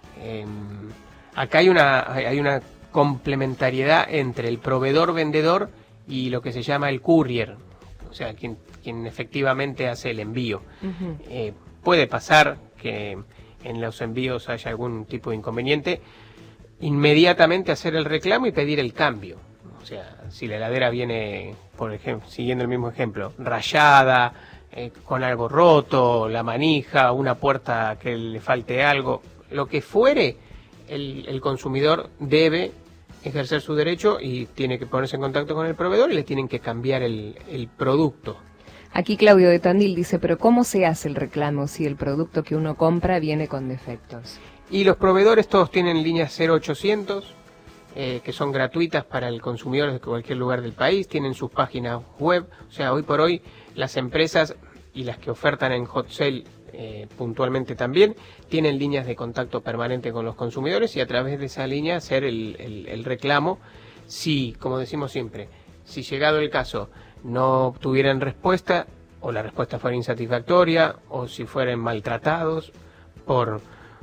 Acá hay una complementariedad entre el proveedor-vendedor y lo que se llama el courier, o sea, quien efectivamente hace el envío. Uh-huh. Puede pasar que en los envíos haya algún tipo de inconveniente, inmediatamente hacer el reclamo y pedir el cambio. O sea, si la heladera viene, por ejemplo, siguiendo el mismo ejemplo, rayada, con algo roto, la manija, una puerta que le falte algo, lo que fuere, el consumidor debe ejercer su derecho y tiene que ponerse en contacto con el proveedor y le tienen que cambiar el producto.
Aquí Claudio de Tandil dice, pero ¿cómo se hace el reclamo si el producto que uno compra viene con defectos?
Y los proveedores todos tienen líneas 0800, que son gratuitas para el consumidor de cualquier lugar del país, tienen sus páginas web, o sea, hoy por hoy las empresas y las que ofertan en hot sale puntualmente también tienen líneas de contacto permanente con los consumidores y a través de esa línea hacer el reclamo. Si, como decimos siempre, si llegado el caso no obtuvieran respuesta o la respuesta fuera insatisfactoria o si fueran maltratados por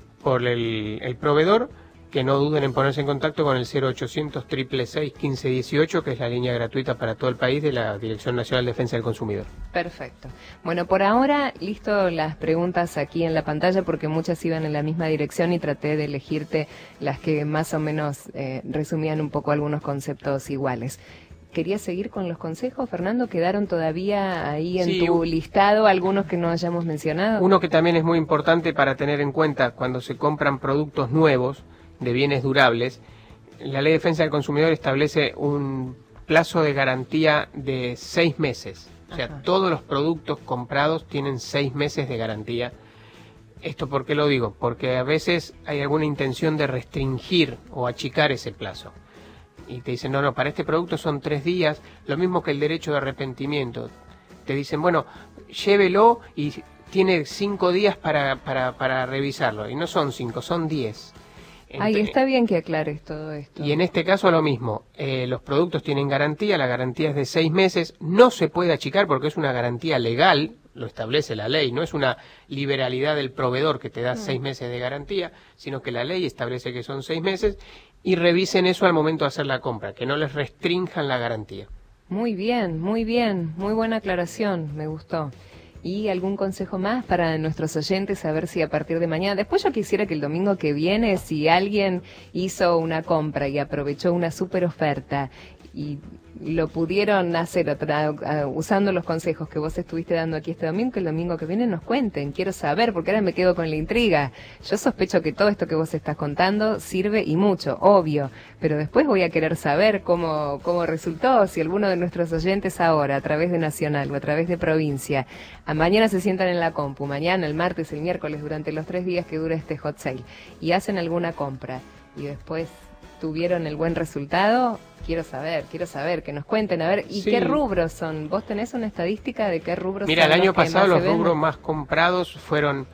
el proveedor, que no duden en ponerse en contacto con el 0800 666 1518, que es la línea gratuita para todo el país de la Dirección Nacional de Defensa del Consumidor.
Perfecto. Bueno, por ahora, listo las preguntas aquí en la pantalla, porque muchas iban en la misma dirección y traté de elegirte las que más o menos resumían un poco algunos conceptos iguales. ¿Querías seguir con los consejos, Fernando? ¿Quedaron todavía ahí en tu listado algunos que no hayamos mencionado?
Uno que también es muy importante para tener en cuenta cuando se compran productos nuevos de bienes durables, la Ley de Defensa del Consumidor establece un plazo de garantía de 6 meses. O sea, todos los productos comprados tienen 6 meses de garantía. ¿Esto por qué lo digo? Porque a veces hay alguna intención de restringir o achicar ese plazo. Y te dicen, no, para este producto son 3 días, lo mismo que el derecho de arrepentimiento. Te dicen, bueno, llévelo y tiene 5 días para revisarlo. Y no son 5, son 10.
Ahí está bien que aclares todo esto.
Y en este caso lo mismo, los productos tienen garantía, la garantía es de 6 meses, no se puede achicar porque es una garantía legal, lo establece la ley, no es una liberalidad del proveedor que te da 6 meses de garantía, sino que la ley establece que son 6 meses y revisen eso al momento de hacer la compra, que no les restrinjan la garantía.
Muy bien, muy buena aclaración, me gustó. ¿Y algún consejo más para nuestros oyentes? A ver si a partir de mañana... Después yo quisiera que el domingo que viene, si alguien hizo una compra y aprovechó una súper oferta y lo pudieron hacer usando los consejos que vos estuviste dando aquí este domingo, que el domingo que viene nos cuenten. Quiero saber, porque ahora me quedo con la intriga. Yo sospecho que todo esto que vos estás contando sirve y mucho, obvio, pero después voy a querer saber cómo resultó, si alguno de nuestros oyentes ahora, a través de Nacional o a través de Provincia, mañana se sientan en la compu, mañana, el martes, el miércoles, durante los 3 días que dura este hot sale, y hacen alguna compra, y después tuvieron el buen resultado. Quiero saber, que nos cuenten, a ver, ¿y qué rubros son? ¿Vos tenés una estadística de qué rubros son?
Mira, el año pasado los rubros más comprados fueron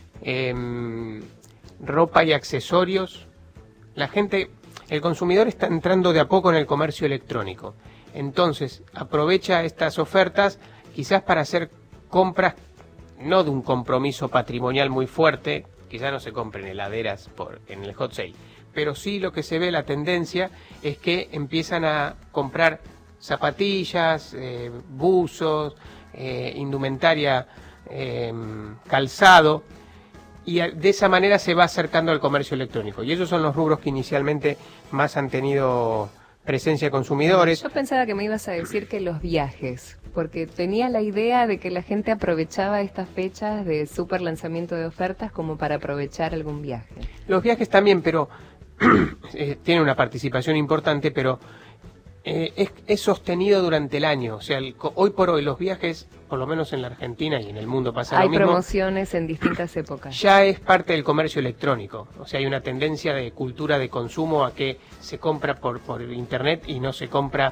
ropa y accesorios. La gente, el consumidor está entrando de a poco en el comercio electrónico. Entonces, aprovecha estas ofertas quizás para hacer compras no de un compromiso patrimonial muy fuerte, quizás no se compren heladeras en el hot sale, pero sí lo que se ve, la tendencia, es que empiezan a comprar zapatillas, buzos, indumentaria, calzado, y de esa manera se va acercando al comercio electrónico. Y esos son los rubros que inicialmente más han tenido presencia de consumidores.
Yo pensaba que me ibas a decir que los viajes, porque tenía la idea de que la gente aprovechaba estas fechas de super lanzamiento de ofertas como para aprovechar algún viaje.
Los viajes también, pero tienen una participación importante, pero es sostenido durante el año. O sea, hoy por hoy los viajes, por lo menos en la Argentina y en el mundo pasa lo mismo.
Hay promociones en distintas épocas.
Ya es parte del comercio electrónico. O sea, hay una tendencia de cultura de consumo a que se compra por internet y no se compra...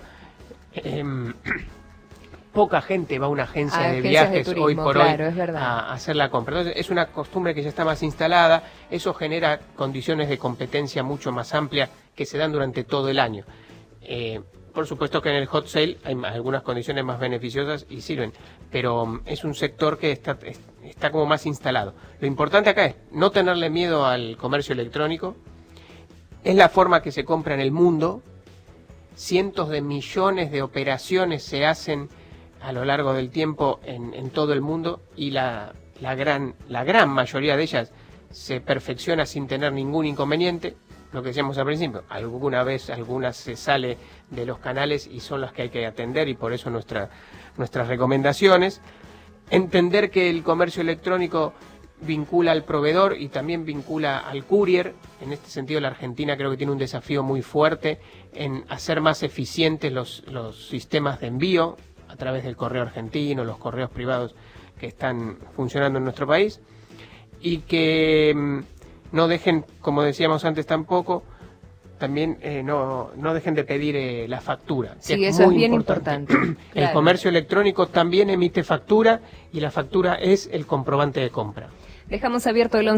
poca gente va a una agencia de viajes de turismo, hoy por hoy a hacer la compra. Entonces es una costumbre que ya está más instalada, eso genera condiciones de competencia mucho más amplias que se dan durante todo el año. Por supuesto que en el hot sale hay algunas condiciones más beneficiosas y sirven, pero es un sector que está como más instalado. Lo importante acá es no tenerle miedo al comercio electrónico, es la forma que se compra en el mundo, cientos de millones de operaciones se hacen a lo largo del tiempo en todo el mundo y la gran mayoría de ellas se perfecciona sin tener ningún inconveniente. Lo que decíamos al principio, algunas se sale de los canales y son las que hay que atender y por eso nuestras recomendaciones. Entender que el comercio electrónico vincula al proveedor y también vincula al courier. En este sentido la Argentina creo que tiene un desafío muy fuerte en hacer más eficientes los sistemas de envío a través del correo argentino, los correos privados que están funcionando en nuestro país, y que no dejen, como decíamos antes tampoco, también no dejen de pedir la factura.
Sí, eso es bien importante.
El comercio electrónico también emite factura y la factura es el comprobante de compra.
Dejamos abierto el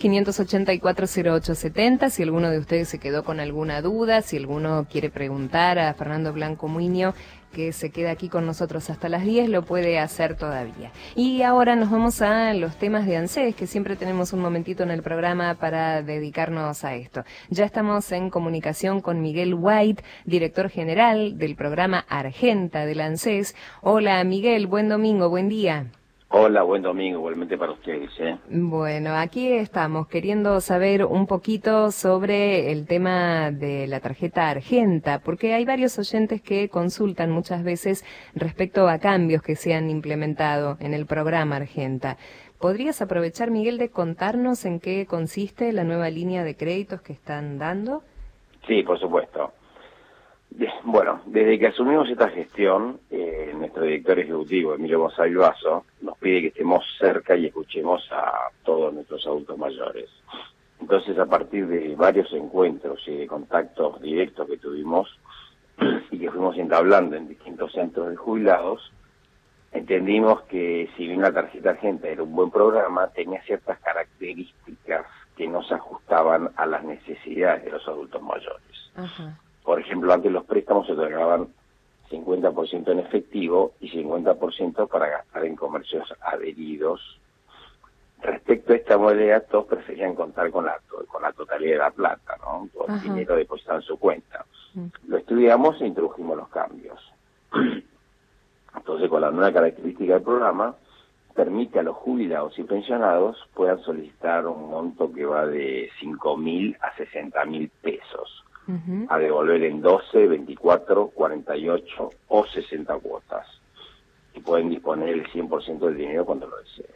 1165840870, si alguno de ustedes se quedó con alguna duda, si alguno quiere preguntar a Fernando Blanco Muiño, que se queda aquí con nosotros hasta las 10, lo puede hacer todavía. Y ahora nos vamos a los temas de ANSES, que siempre tenemos un momentito en el programa para dedicarnos a esto. Ya estamos en comunicación con Miguel White, director general del programa Argenta del ANSES. Hola Miguel, buen domingo, buen día.
Hola, buen domingo, igualmente para ustedes.
Bueno, aquí estamos queriendo saber un poquito sobre el tema de la tarjeta Argenta, porque hay varios oyentes que consultan muchas veces respecto a cambios que se han implementado en el programa Argenta. ¿Podrías aprovechar, Miguel, de contarnos en qué consiste la nueva línea de créditos que están dando?
Sí, por supuesto. Bueno, desde que asumimos esta gestión, nuestro director ejecutivo, Emilio González Vaso, nos pide que estemos cerca y escuchemos a todos nuestros adultos mayores. Entonces, a partir de varios encuentros y de contactos directos que tuvimos y que fuimos entablando en distintos centros de jubilados, entendimos que si bien la tarjeta Argenta era un buen programa, tenía ciertas características que no se ajustaban a las necesidades de los adultos mayores.
Ajá.
Por ejemplo, antes los préstamos se otorgaban 50% en efectivo y 50% para gastar en comercios adheridos. Respecto a esta modalidad, todos preferían contar con la totalidad de la plata, ¿no? Todo el dinero depositado en su cuenta. Lo estudiamos e introdujimos los cambios. Entonces, con la nueva característica del programa, permite a los jubilados y pensionados puedan solicitar un monto que va de 5.000 a 60.000 pesos. A devolver en 12, 24, 48 o 60 cuotas. Y pueden disponer el 100% del dinero cuando lo deseen.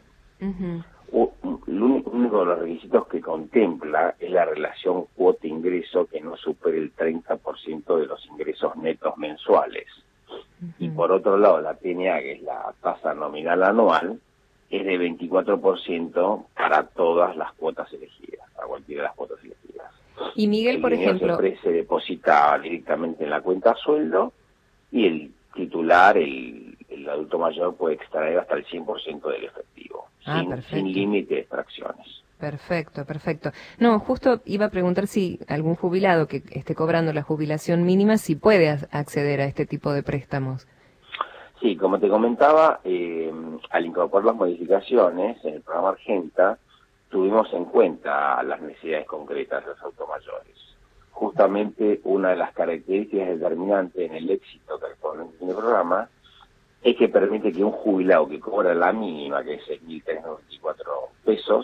Uno de los requisitos que contempla es la relación cuota-ingreso que no supere el 30% de los ingresos netos mensuales. Y por otro lado, la PNA, que es la tasa nominal anual, es de 24% para todas las cuotas elegidas, para cualquiera de las cuotas elegidas.
Y Miguel, por ejemplo,
siempre se deposita directamente en la cuenta sueldo y el titular, el adulto mayor, puede extraer hasta el 100% del efectivo, sin límite de extracciones.
Perfecto, perfecto. No, justo iba a preguntar si algún jubilado que esté cobrando la jubilación mínima, si puede acceder a este tipo de préstamos.
Sí, como te comentaba, al incorporar las modificaciones en el programa Argenta, tuvimos en cuenta las necesidades concretas de los adultos mayores. Justamente una de las características determinantes en el éxito que actualmente tiene el programa es que permite que un jubilado que cobra la mínima, que es 6.394 pesos,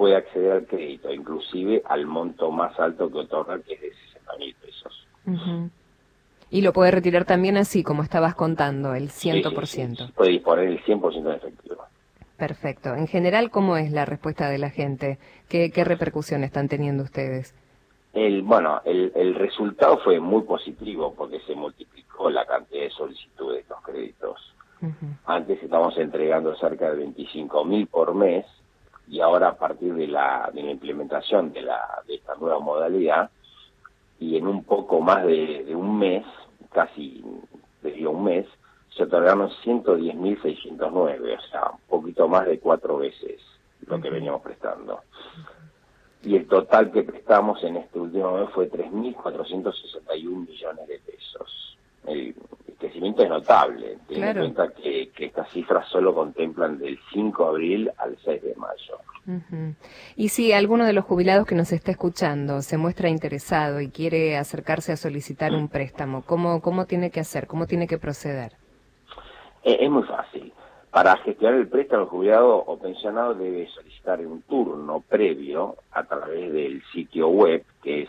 puede acceder al crédito, inclusive al monto más alto que otorga, que es de 60.000 pesos.
Y lo puede retirar también así, como estabas contando, el 100%.
Sí. Puede disponer el 100% en efectivo.
Perfecto. En general, ¿cómo es la respuesta de la gente? ¿Qué repercusión están teniendo ustedes?
El resultado fue muy positivo porque se multiplicó la cantidad de solicitudes de estos créditos. Antes estábamos entregando cerca de 25.000 por mes y ahora a partir de la implementación de esta nueva modalidad y en un poco más de un mes, casi un mes, se otorgaron 110.609, o sea, un poquito más de 4 veces lo que veníamos prestando. Y el total que prestamos en este último mes fue 3.461 millones de pesos. El crecimiento es notable, teniendo en cuenta que estas cifras solo contemplan del 5 de abril al 6 de mayo.
Y si alguno de los jubilados que nos está escuchando se muestra interesado y quiere acercarse a solicitar un préstamo, ¿cómo tiene que hacer? ¿Cómo tiene que proceder?
Es muy fácil. Para gestionar el préstamo, el jubilado o pensionado debe solicitar un turno previo a través del sitio web, que es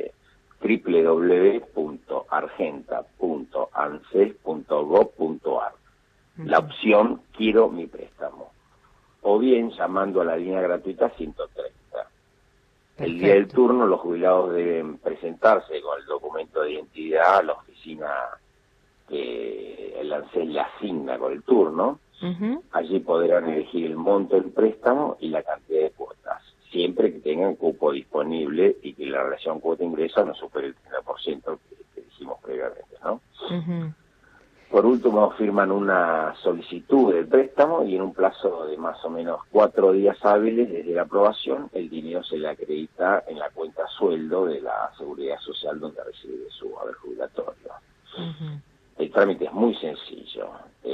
www.argenta.anses.gov.ar. La opción Quiero mi préstamo. O bien llamando a la línea gratuita 130. El día del turno, los jubilados deben presentarse con el documento de identidad a la oficina que el ANSES le asigna con el turno. Allí podrán elegir el monto del préstamo y la cantidad de cuotas, siempre que tengan cupo disponible y que la relación cuota-ingreso no supere el 30% que dijimos previamente, ¿no? Por último, firman una solicitud del préstamo y en un plazo de más o menos 4 días hábiles desde la aprobación, el dinero se le acredita en la cuenta sueldo de la Seguridad Social donde recibe su haber jubilatorio. El trámite es muy sencillo.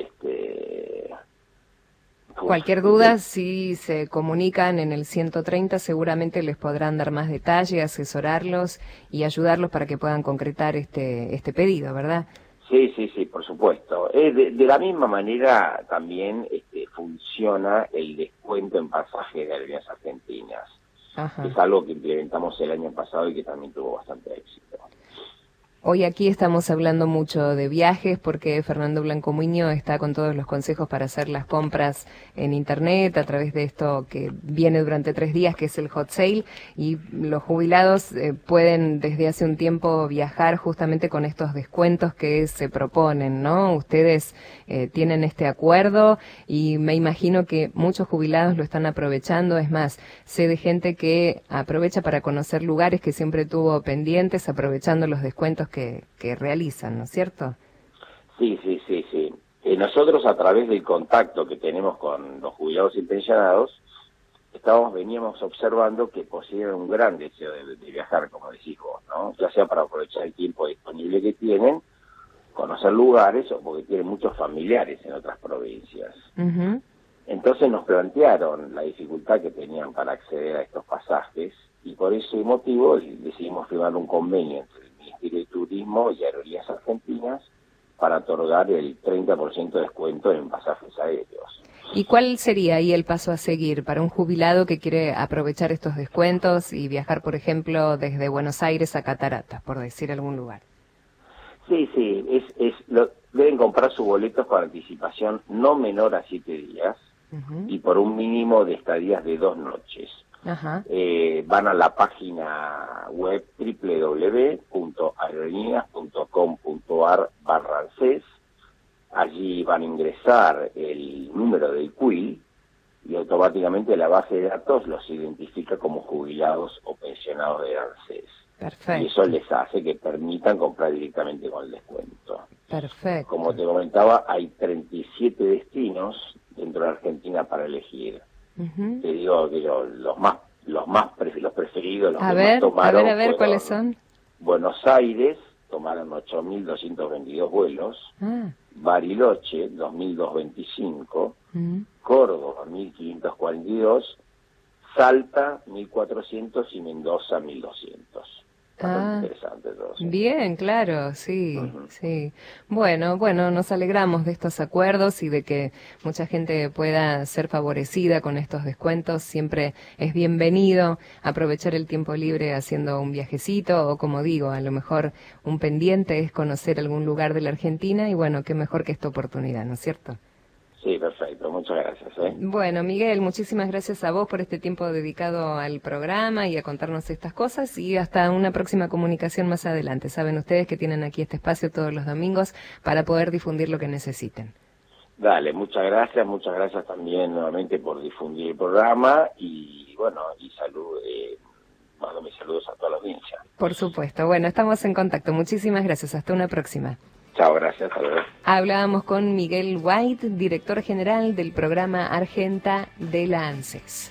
Cualquier duda, si se comunican en el 130, seguramente les podrán dar más detalle, asesorarlos y ayudarlos para que puedan concretar este pedido, ¿verdad?
Sí, por supuesto. De la misma manera también funciona el descuento en pasajes de aerolíneas argentinas. Es algo que implementamos el año pasado y que también tuvo bastante éxito.
Hoy aquí estamos hablando mucho de viajes porque Fernando Blanco Muñoz está con todos los consejos para hacer las compras en internet a través de esto que viene durante 3 días, que es el Hot Sale, y los jubilados pueden desde hace un tiempo viajar justamente con estos descuentos que se proponen, ¿no? Ustedes tienen este acuerdo y me imagino que muchos jubilados lo están aprovechando. Es más, sé de gente que aprovecha para conocer lugares que siempre tuvo pendientes, aprovechando los descuentos que realizan, ¿no es cierto?
Sí. Nosotros, a través del contacto que tenemos con los jubilados y pensionados, veníamos observando que poseían un gran deseo de viajar, como decís vos, ¿no? Ya sea para aprovechar el tiempo disponible que tienen, conocer lugares, o porque tienen muchos familiares en otras provincias. Entonces nos plantearon la dificultad que tenían para acceder a estos pasajes, y por ese motivo decidimos firmar un convenio entre el Ministerio de Turismo y Aerolíneas Argentinas para otorgar el 30% de descuento en pasajes aéreos.
¿Y cuál sería ahí el paso a seguir para un jubilado que quiere aprovechar estos descuentos y viajar, por ejemplo, desde Buenos Aires a Cataratas, por decir algún lugar?
Sí, deben comprar sus boletos con anticipación no menor a 7 días y por un mínimo de estadías de 2 noches. Van a la página web www.aerolíneas.com.ar/ANSES. Allí van a ingresar el número del CUIL y automáticamente la base de datos los identifica como jubilados o pensionados de ANSES.
Perfecto.
Y eso les hace que permitan comprar directamente con el descuento.
Perfecto.
Como te comentaba, hay 37 destinos dentro de Argentina para elegir. Te digo que los preferidos, los que más tomaron.
A ver, ¿cuáles son?
Buenos Aires, tomaron 8.222 vuelos. Bariloche, 2.225. Córdoba, 1.542. Salta, 1.400 y Mendoza, 1.200. Bastante interesante todo. Sí.
Bien, claro, sí, sí. Bueno, nos alegramos de estos acuerdos y de que mucha gente pueda ser favorecida con estos descuentos. Siempre es bienvenido aprovechar el tiempo libre haciendo un viajecito o, como digo, a lo mejor un pendiente es conocer algún lugar de la Argentina y bueno, qué mejor que esta oportunidad, ¿no es cierto?
Sí, perfecto, muchas gracias.
Bueno, Miguel, muchísimas gracias a vos por este tiempo dedicado al programa y a contarnos estas cosas y hasta una próxima comunicación más adelante. Saben ustedes que tienen aquí este espacio todos los domingos para poder difundir lo que necesiten.
Dale, muchas gracias también nuevamente por difundir el programa y bueno, y mando mis saludos a toda la audiencia.
Por supuesto, bueno, estamos en contacto. Muchísimas gracias, hasta una próxima.
Chao, gracias. Hasta luego.
Hablábamos con Miguel White, director general del programa Argenta de la ANSES.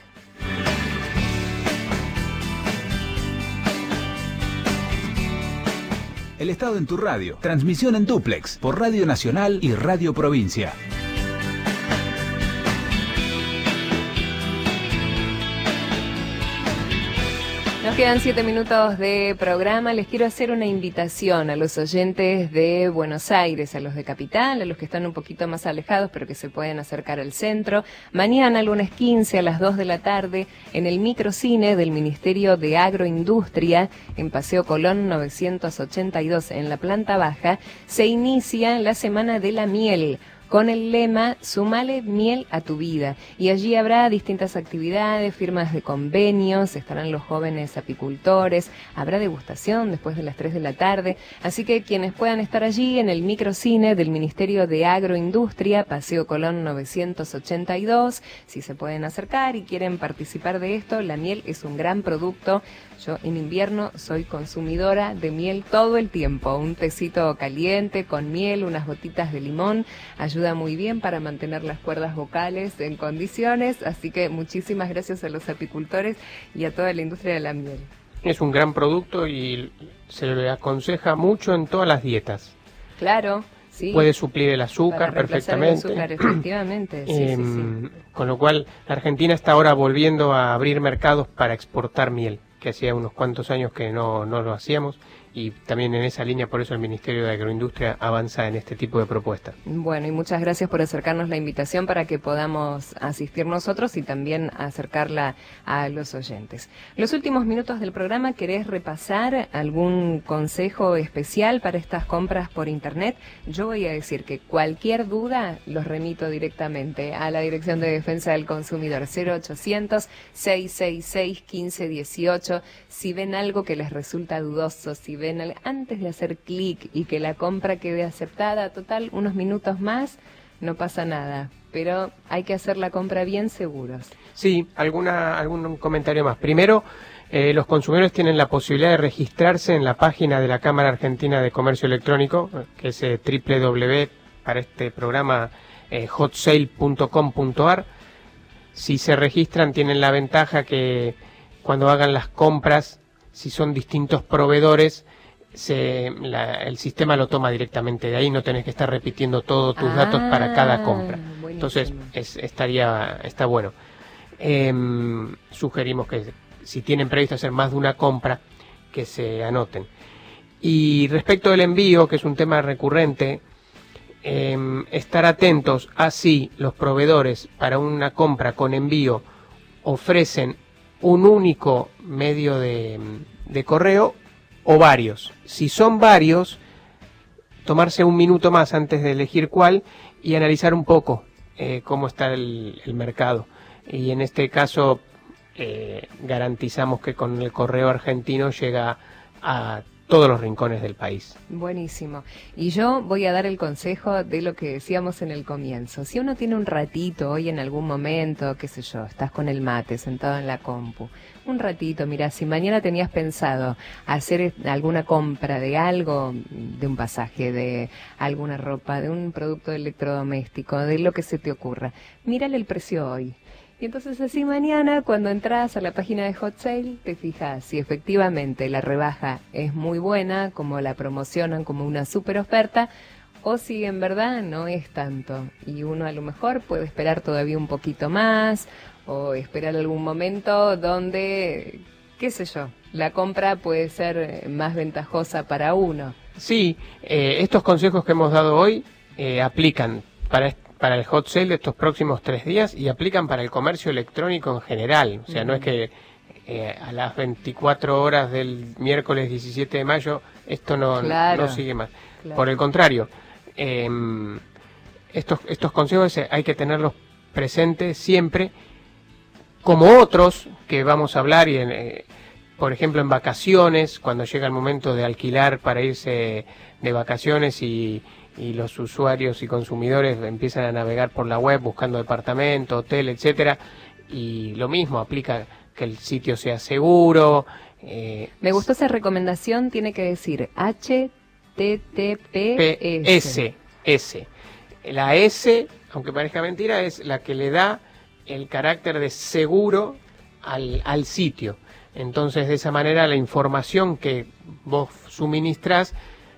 El Estado en tu radio. Transmisión en dúplex por Radio Nacional y Radio Provincia.
Nos quedan 7 minutos de programa. Les quiero hacer una invitación a los oyentes de Buenos Aires, a los de Capital, a los que están un poquito más alejados, pero que se pueden acercar al centro. Mañana, lunes 15, a las 2 de la tarde, en el microcine del Ministerio de Agroindustria, en Paseo Colón 982, en la planta baja, se inicia la Semana de la Miel, con el lema "Sumale miel a tu vida". Y allí habrá distintas actividades, firmas de convenios, estarán los jóvenes apicultores, habrá degustación después de las 3 de la tarde. Así que quienes puedan estar allí en el microcine del Ministerio de Agroindustria, Paseo Colón 982, si se pueden acercar y quieren participar de esto, la miel es un gran producto. Yo en invierno soy consumidora de miel todo el tiempo. Un tecito caliente con miel, unas gotitas de limón, ayuda muy bien para mantener las cuerdas vocales en condiciones. Así que muchísimas gracias a los apicultores y a toda la industria de la miel.
Es un gran producto y se le aconseja mucho en todas las dietas.
Claro. Sí,
puede suplir el azúcar perfectamente.
El azúcar, efectivamente. Sí, sí.
Con lo cual, la Argentina está ahora volviendo a abrir mercados para exportar miel, que hacía unos cuantos años que no lo hacíamos, y también en esa línea, por eso el Ministerio de Agroindustria avanza en este tipo de propuestas.
Bueno, y muchas gracias por acercarnos la invitación para que podamos asistir nosotros y también acercarla a los oyentes. Los últimos minutos del programa, ¿querés repasar algún consejo especial para estas compras por Internet? Yo voy a decir que cualquier duda los remito directamente a la Dirección de Defensa del Consumidor, 0800-666-1518. Si ven algo que les resulta dudoso, si ven antes de hacer clic y que la compra quede aceptada, total, unos minutos más, no pasa nada, pero hay que hacer la compra bien seguros.
Sí, algún comentario más. Primero, los consumidores tienen la posibilidad de registrarse en la página de la Cámara Argentina de Comercio Electrónico, que es www, para este programa, hotsale.com.ar. Si se registran, tienen la ventaja que cuando hagan las compras, si son distintos proveedores, el sistema lo toma directamente de ahí, no tenés que estar repitiendo todos tus datos para cada compra. Buenísimo. Entonces está bueno. Sugerimos que si tienen previsto hacer más de una compra, que se anoten. Y respecto del envío, que es un tema recurrente, estar atentos a si los proveedores para una compra con envío ofrecen un único medio de correo o varios. Si son varios, tomarse un minuto más antes de elegir cuál y analizar un poco cómo está el mercado. Y en este caso garantizamos que con el correo argentino llega a todos los rincones del país.
Buenísimo. Y yo voy a dar el consejo de lo que decíamos en el comienzo. Si uno tiene un ratito hoy en algún momento, qué sé yo, estás con el mate sentado en la compu, un ratito, mira, si mañana tenías pensado hacer alguna compra de algo, de un pasaje, de alguna ropa, de un producto electrodoméstico, de lo que se te ocurra, mírale el precio hoy. Y entonces así mañana, cuando entras a la página de Hot Sale, te fijas si efectivamente la rebaja es muy buena, como la promocionan como una super oferta, o si en verdad no es tanto. Y uno a lo mejor puede esperar todavía un poquito más, o esperar algún momento donde qué sé yo, la compra puede ser más ventajosa para uno.
Sí, estos consejos que hemos dado hoy aplican para el hot sale de estos próximos 3 días y aplican para el comercio electrónico en general. O sea, no es que a las 24 horas del miércoles 17 de mayo esto no sigue más. Claro. Por el contrario, estos consejos hay que tenerlos presentes siempre, como otros que vamos a hablar, por ejemplo en vacaciones, cuando llega el momento de alquilar para irse de vacaciones y los usuarios y consumidores empiezan a navegar por la web buscando departamento, hotel, etcétera, y lo mismo aplica, que el sitio sea seguro.
Me gustó esa recomendación, tiene que decir HTTPS.
La S, aunque parezca mentira, es la que le da el carácter de seguro al sitio. Entonces, de esa manera, la información que vos suministrás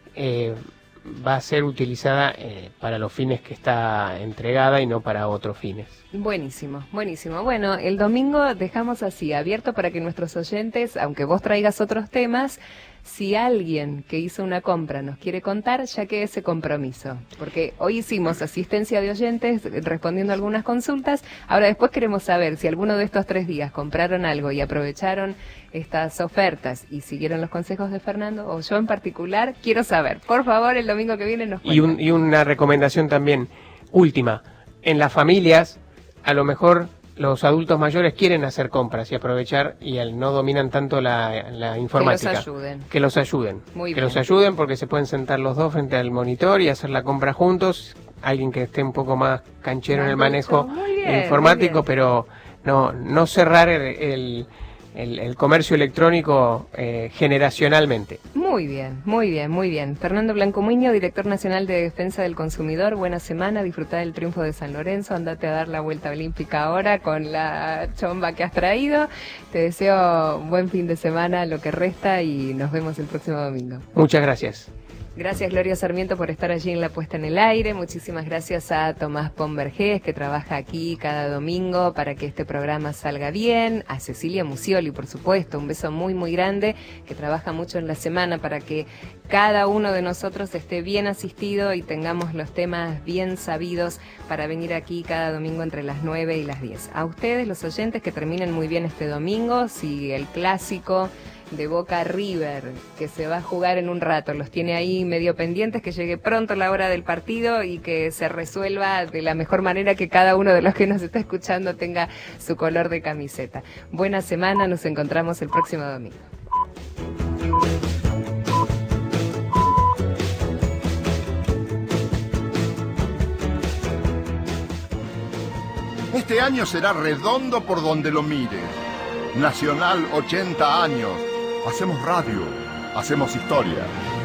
va a ser utilizada para los fines que está entregada y no para otros fines.
Buenísimo, buenísimo. Bueno, el domingo dejamos así, abierto para que nuestros oyentes, aunque vos traigas otros temas, si alguien que hizo una compra nos quiere contar, ya que ese compromiso. Porque hoy hicimos asistencia de oyentes respondiendo algunas consultas. Ahora después queremos saber si alguno de estos 3 días compraron algo y aprovecharon estas ofertas y siguieron los consejos de Fernando, o yo en particular, quiero saber. Por favor, el domingo que viene nos cuentan.
Y una recomendación también, última. En las familias, a lo mejor los adultos mayores quieren hacer compras y aprovechar, y no dominan tanto la informática. Que los ayuden.
Muy
que
bien.
los ayuden, porque se pueden sentar los dos frente al monitor y hacer la compra juntos. Alguien que esté un poco más canchero en el manejo informático, pero no cerrar el comercio electrónico generacionalmente.
Muy bien, muy bien, muy bien. Fernando Blanco Muñoz, director nacional de Defensa del Consumidor, buena semana, disfrutá del triunfo de San Lorenzo, andate a dar la vuelta olímpica ahora con la chomba que has traído. Te deseo un buen fin de semana, lo que resta, y nos vemos el próximo domingo.
Muchas gracias.
Gracias, Gloria Sarmiento, por estar allí en la puesta en el aire. Muchísimas gracias a Tomás Pombergés, que trabaja aquí cada domingo para que este programa salga bien. A Cecilia Musioli, por supuesto, un beso muy, muy grande, que trabaja mucho en la semana para que cada uno de nosotros esté bien asistido y tengamos los temas bien sabidos para venir aquí cada domingo entre las 9 y las 10. A ustedes, los oyentes, que terminen muy bien este domingo. Si el clásico de Boca River, que se va a jugar en un rato, los tiene ahí medio pendientes, que llegue pronto la hora del partido y que se resuelva de la mejor manera, que cada uno de los que nos está escuchando tenga su color de camiseta. Buena semana, nos encontramos el próximo domingo.
Este año será redondo por donde lo mire. Nacional 80 años. Hacemos radio, hacemos historia.